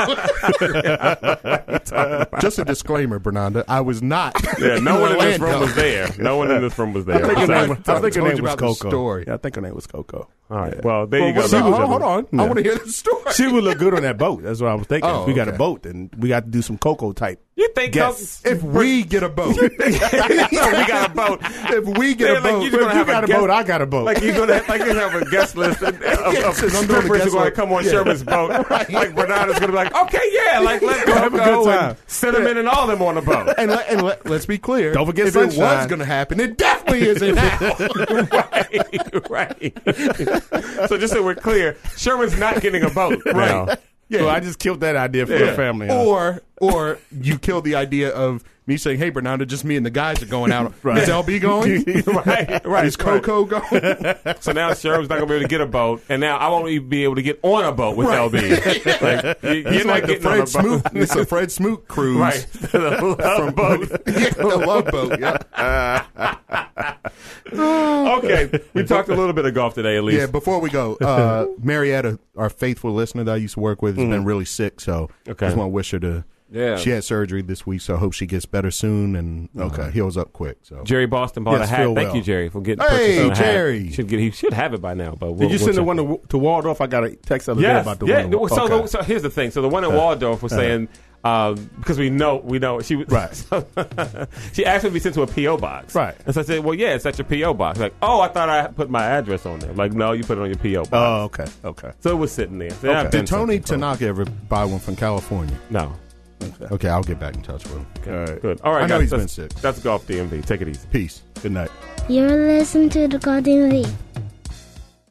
I don't know. Just a disclaimer, Bernanda. I was not. Yeah, no one in this Orlando. room was there. No one in this room was there. I think her I name, was- I think her told name you was about the Coco. story. Yeah, I think her name was Coco. All right. Well, there Well, you go. what- ladies and hold, hold gentlemen. on. I Yeah. want to hear the story. She would look good on that boat. That's what I was thinking. Oh, we got a okay. boat, and we got to do some Coco type. You think Yes. Coco- If we get a boat, we got a boat? if we get They're a like, boat, you're gonna If have you got a guest- boat, I got a boat. Like you're gonna like you have a guest list of, of, of says I'm doing a strippers who guest are going to list. come on Yeah. Sherman's boat. Like Bernardo's going to be like, okay, yeah, like let's go, Have a go good and time. cinnamon and all them on the boat. and, let, and let, let's be clear. Don't forget if it was sunshine. going to happen, it definitely isn't now. right, right. So just so we're clear, Sherman's not getting a boat now. Yeah. So I just killed that idea for Yeah. the family. huh? Or or you killed the idea of me saying, "Hey, Bernardo, just me and the guys are going out. Right. Is L B going? right, right. Is Coco going?" So now Sherman's not going to be able to get a boat, and now I won't even be able to get on a boat with L B. Like, you- you're It's not like the getting on a Fred boat. Smoot. It's a Fred Smoot cruise. Right. The love boat. Yeah, the love boat. Yeah. Okay. We talked a little bit of golf today, at least. Yeah, before we go, uh, Marietta, our faithful listener that I used to work with, has been really sick. So Okay. I just want to wish her to. Yeah. She had surgery this week, so I hope she gets better soon and uh, heals up quick. So Jerry Boston bought Yes, a hat. feel Thank well. you, Jerry, for getting Hey, purchasing a hat. Jerry. Should get, he should have it by now. But we'll, Did you we'll send the check. one to, to Waldorf? I got a text the other day Yes. about the yeah. one. no, To, so, okay. the, so here's the thing. So the one in Waldorf was saying um, because we know we know she was Right. so she asked me to be sent to a P O box. Right. And so I said, well, yeah, it's at your P O box. Like, oh, I thought I put my address on there. Like, no, you put it on your P O box. Oh, okay, okay. So it was sitting there. So I've Okay. been did Tony sent to- Tanaka ever buy one from California? No. Okay, I'll get back in touch with him. Okay, All right. good. All right, I know guys, he's been that's, sick. That's Golf D M V. Take it easy. Peace. Good night. You're listening to the Golden V.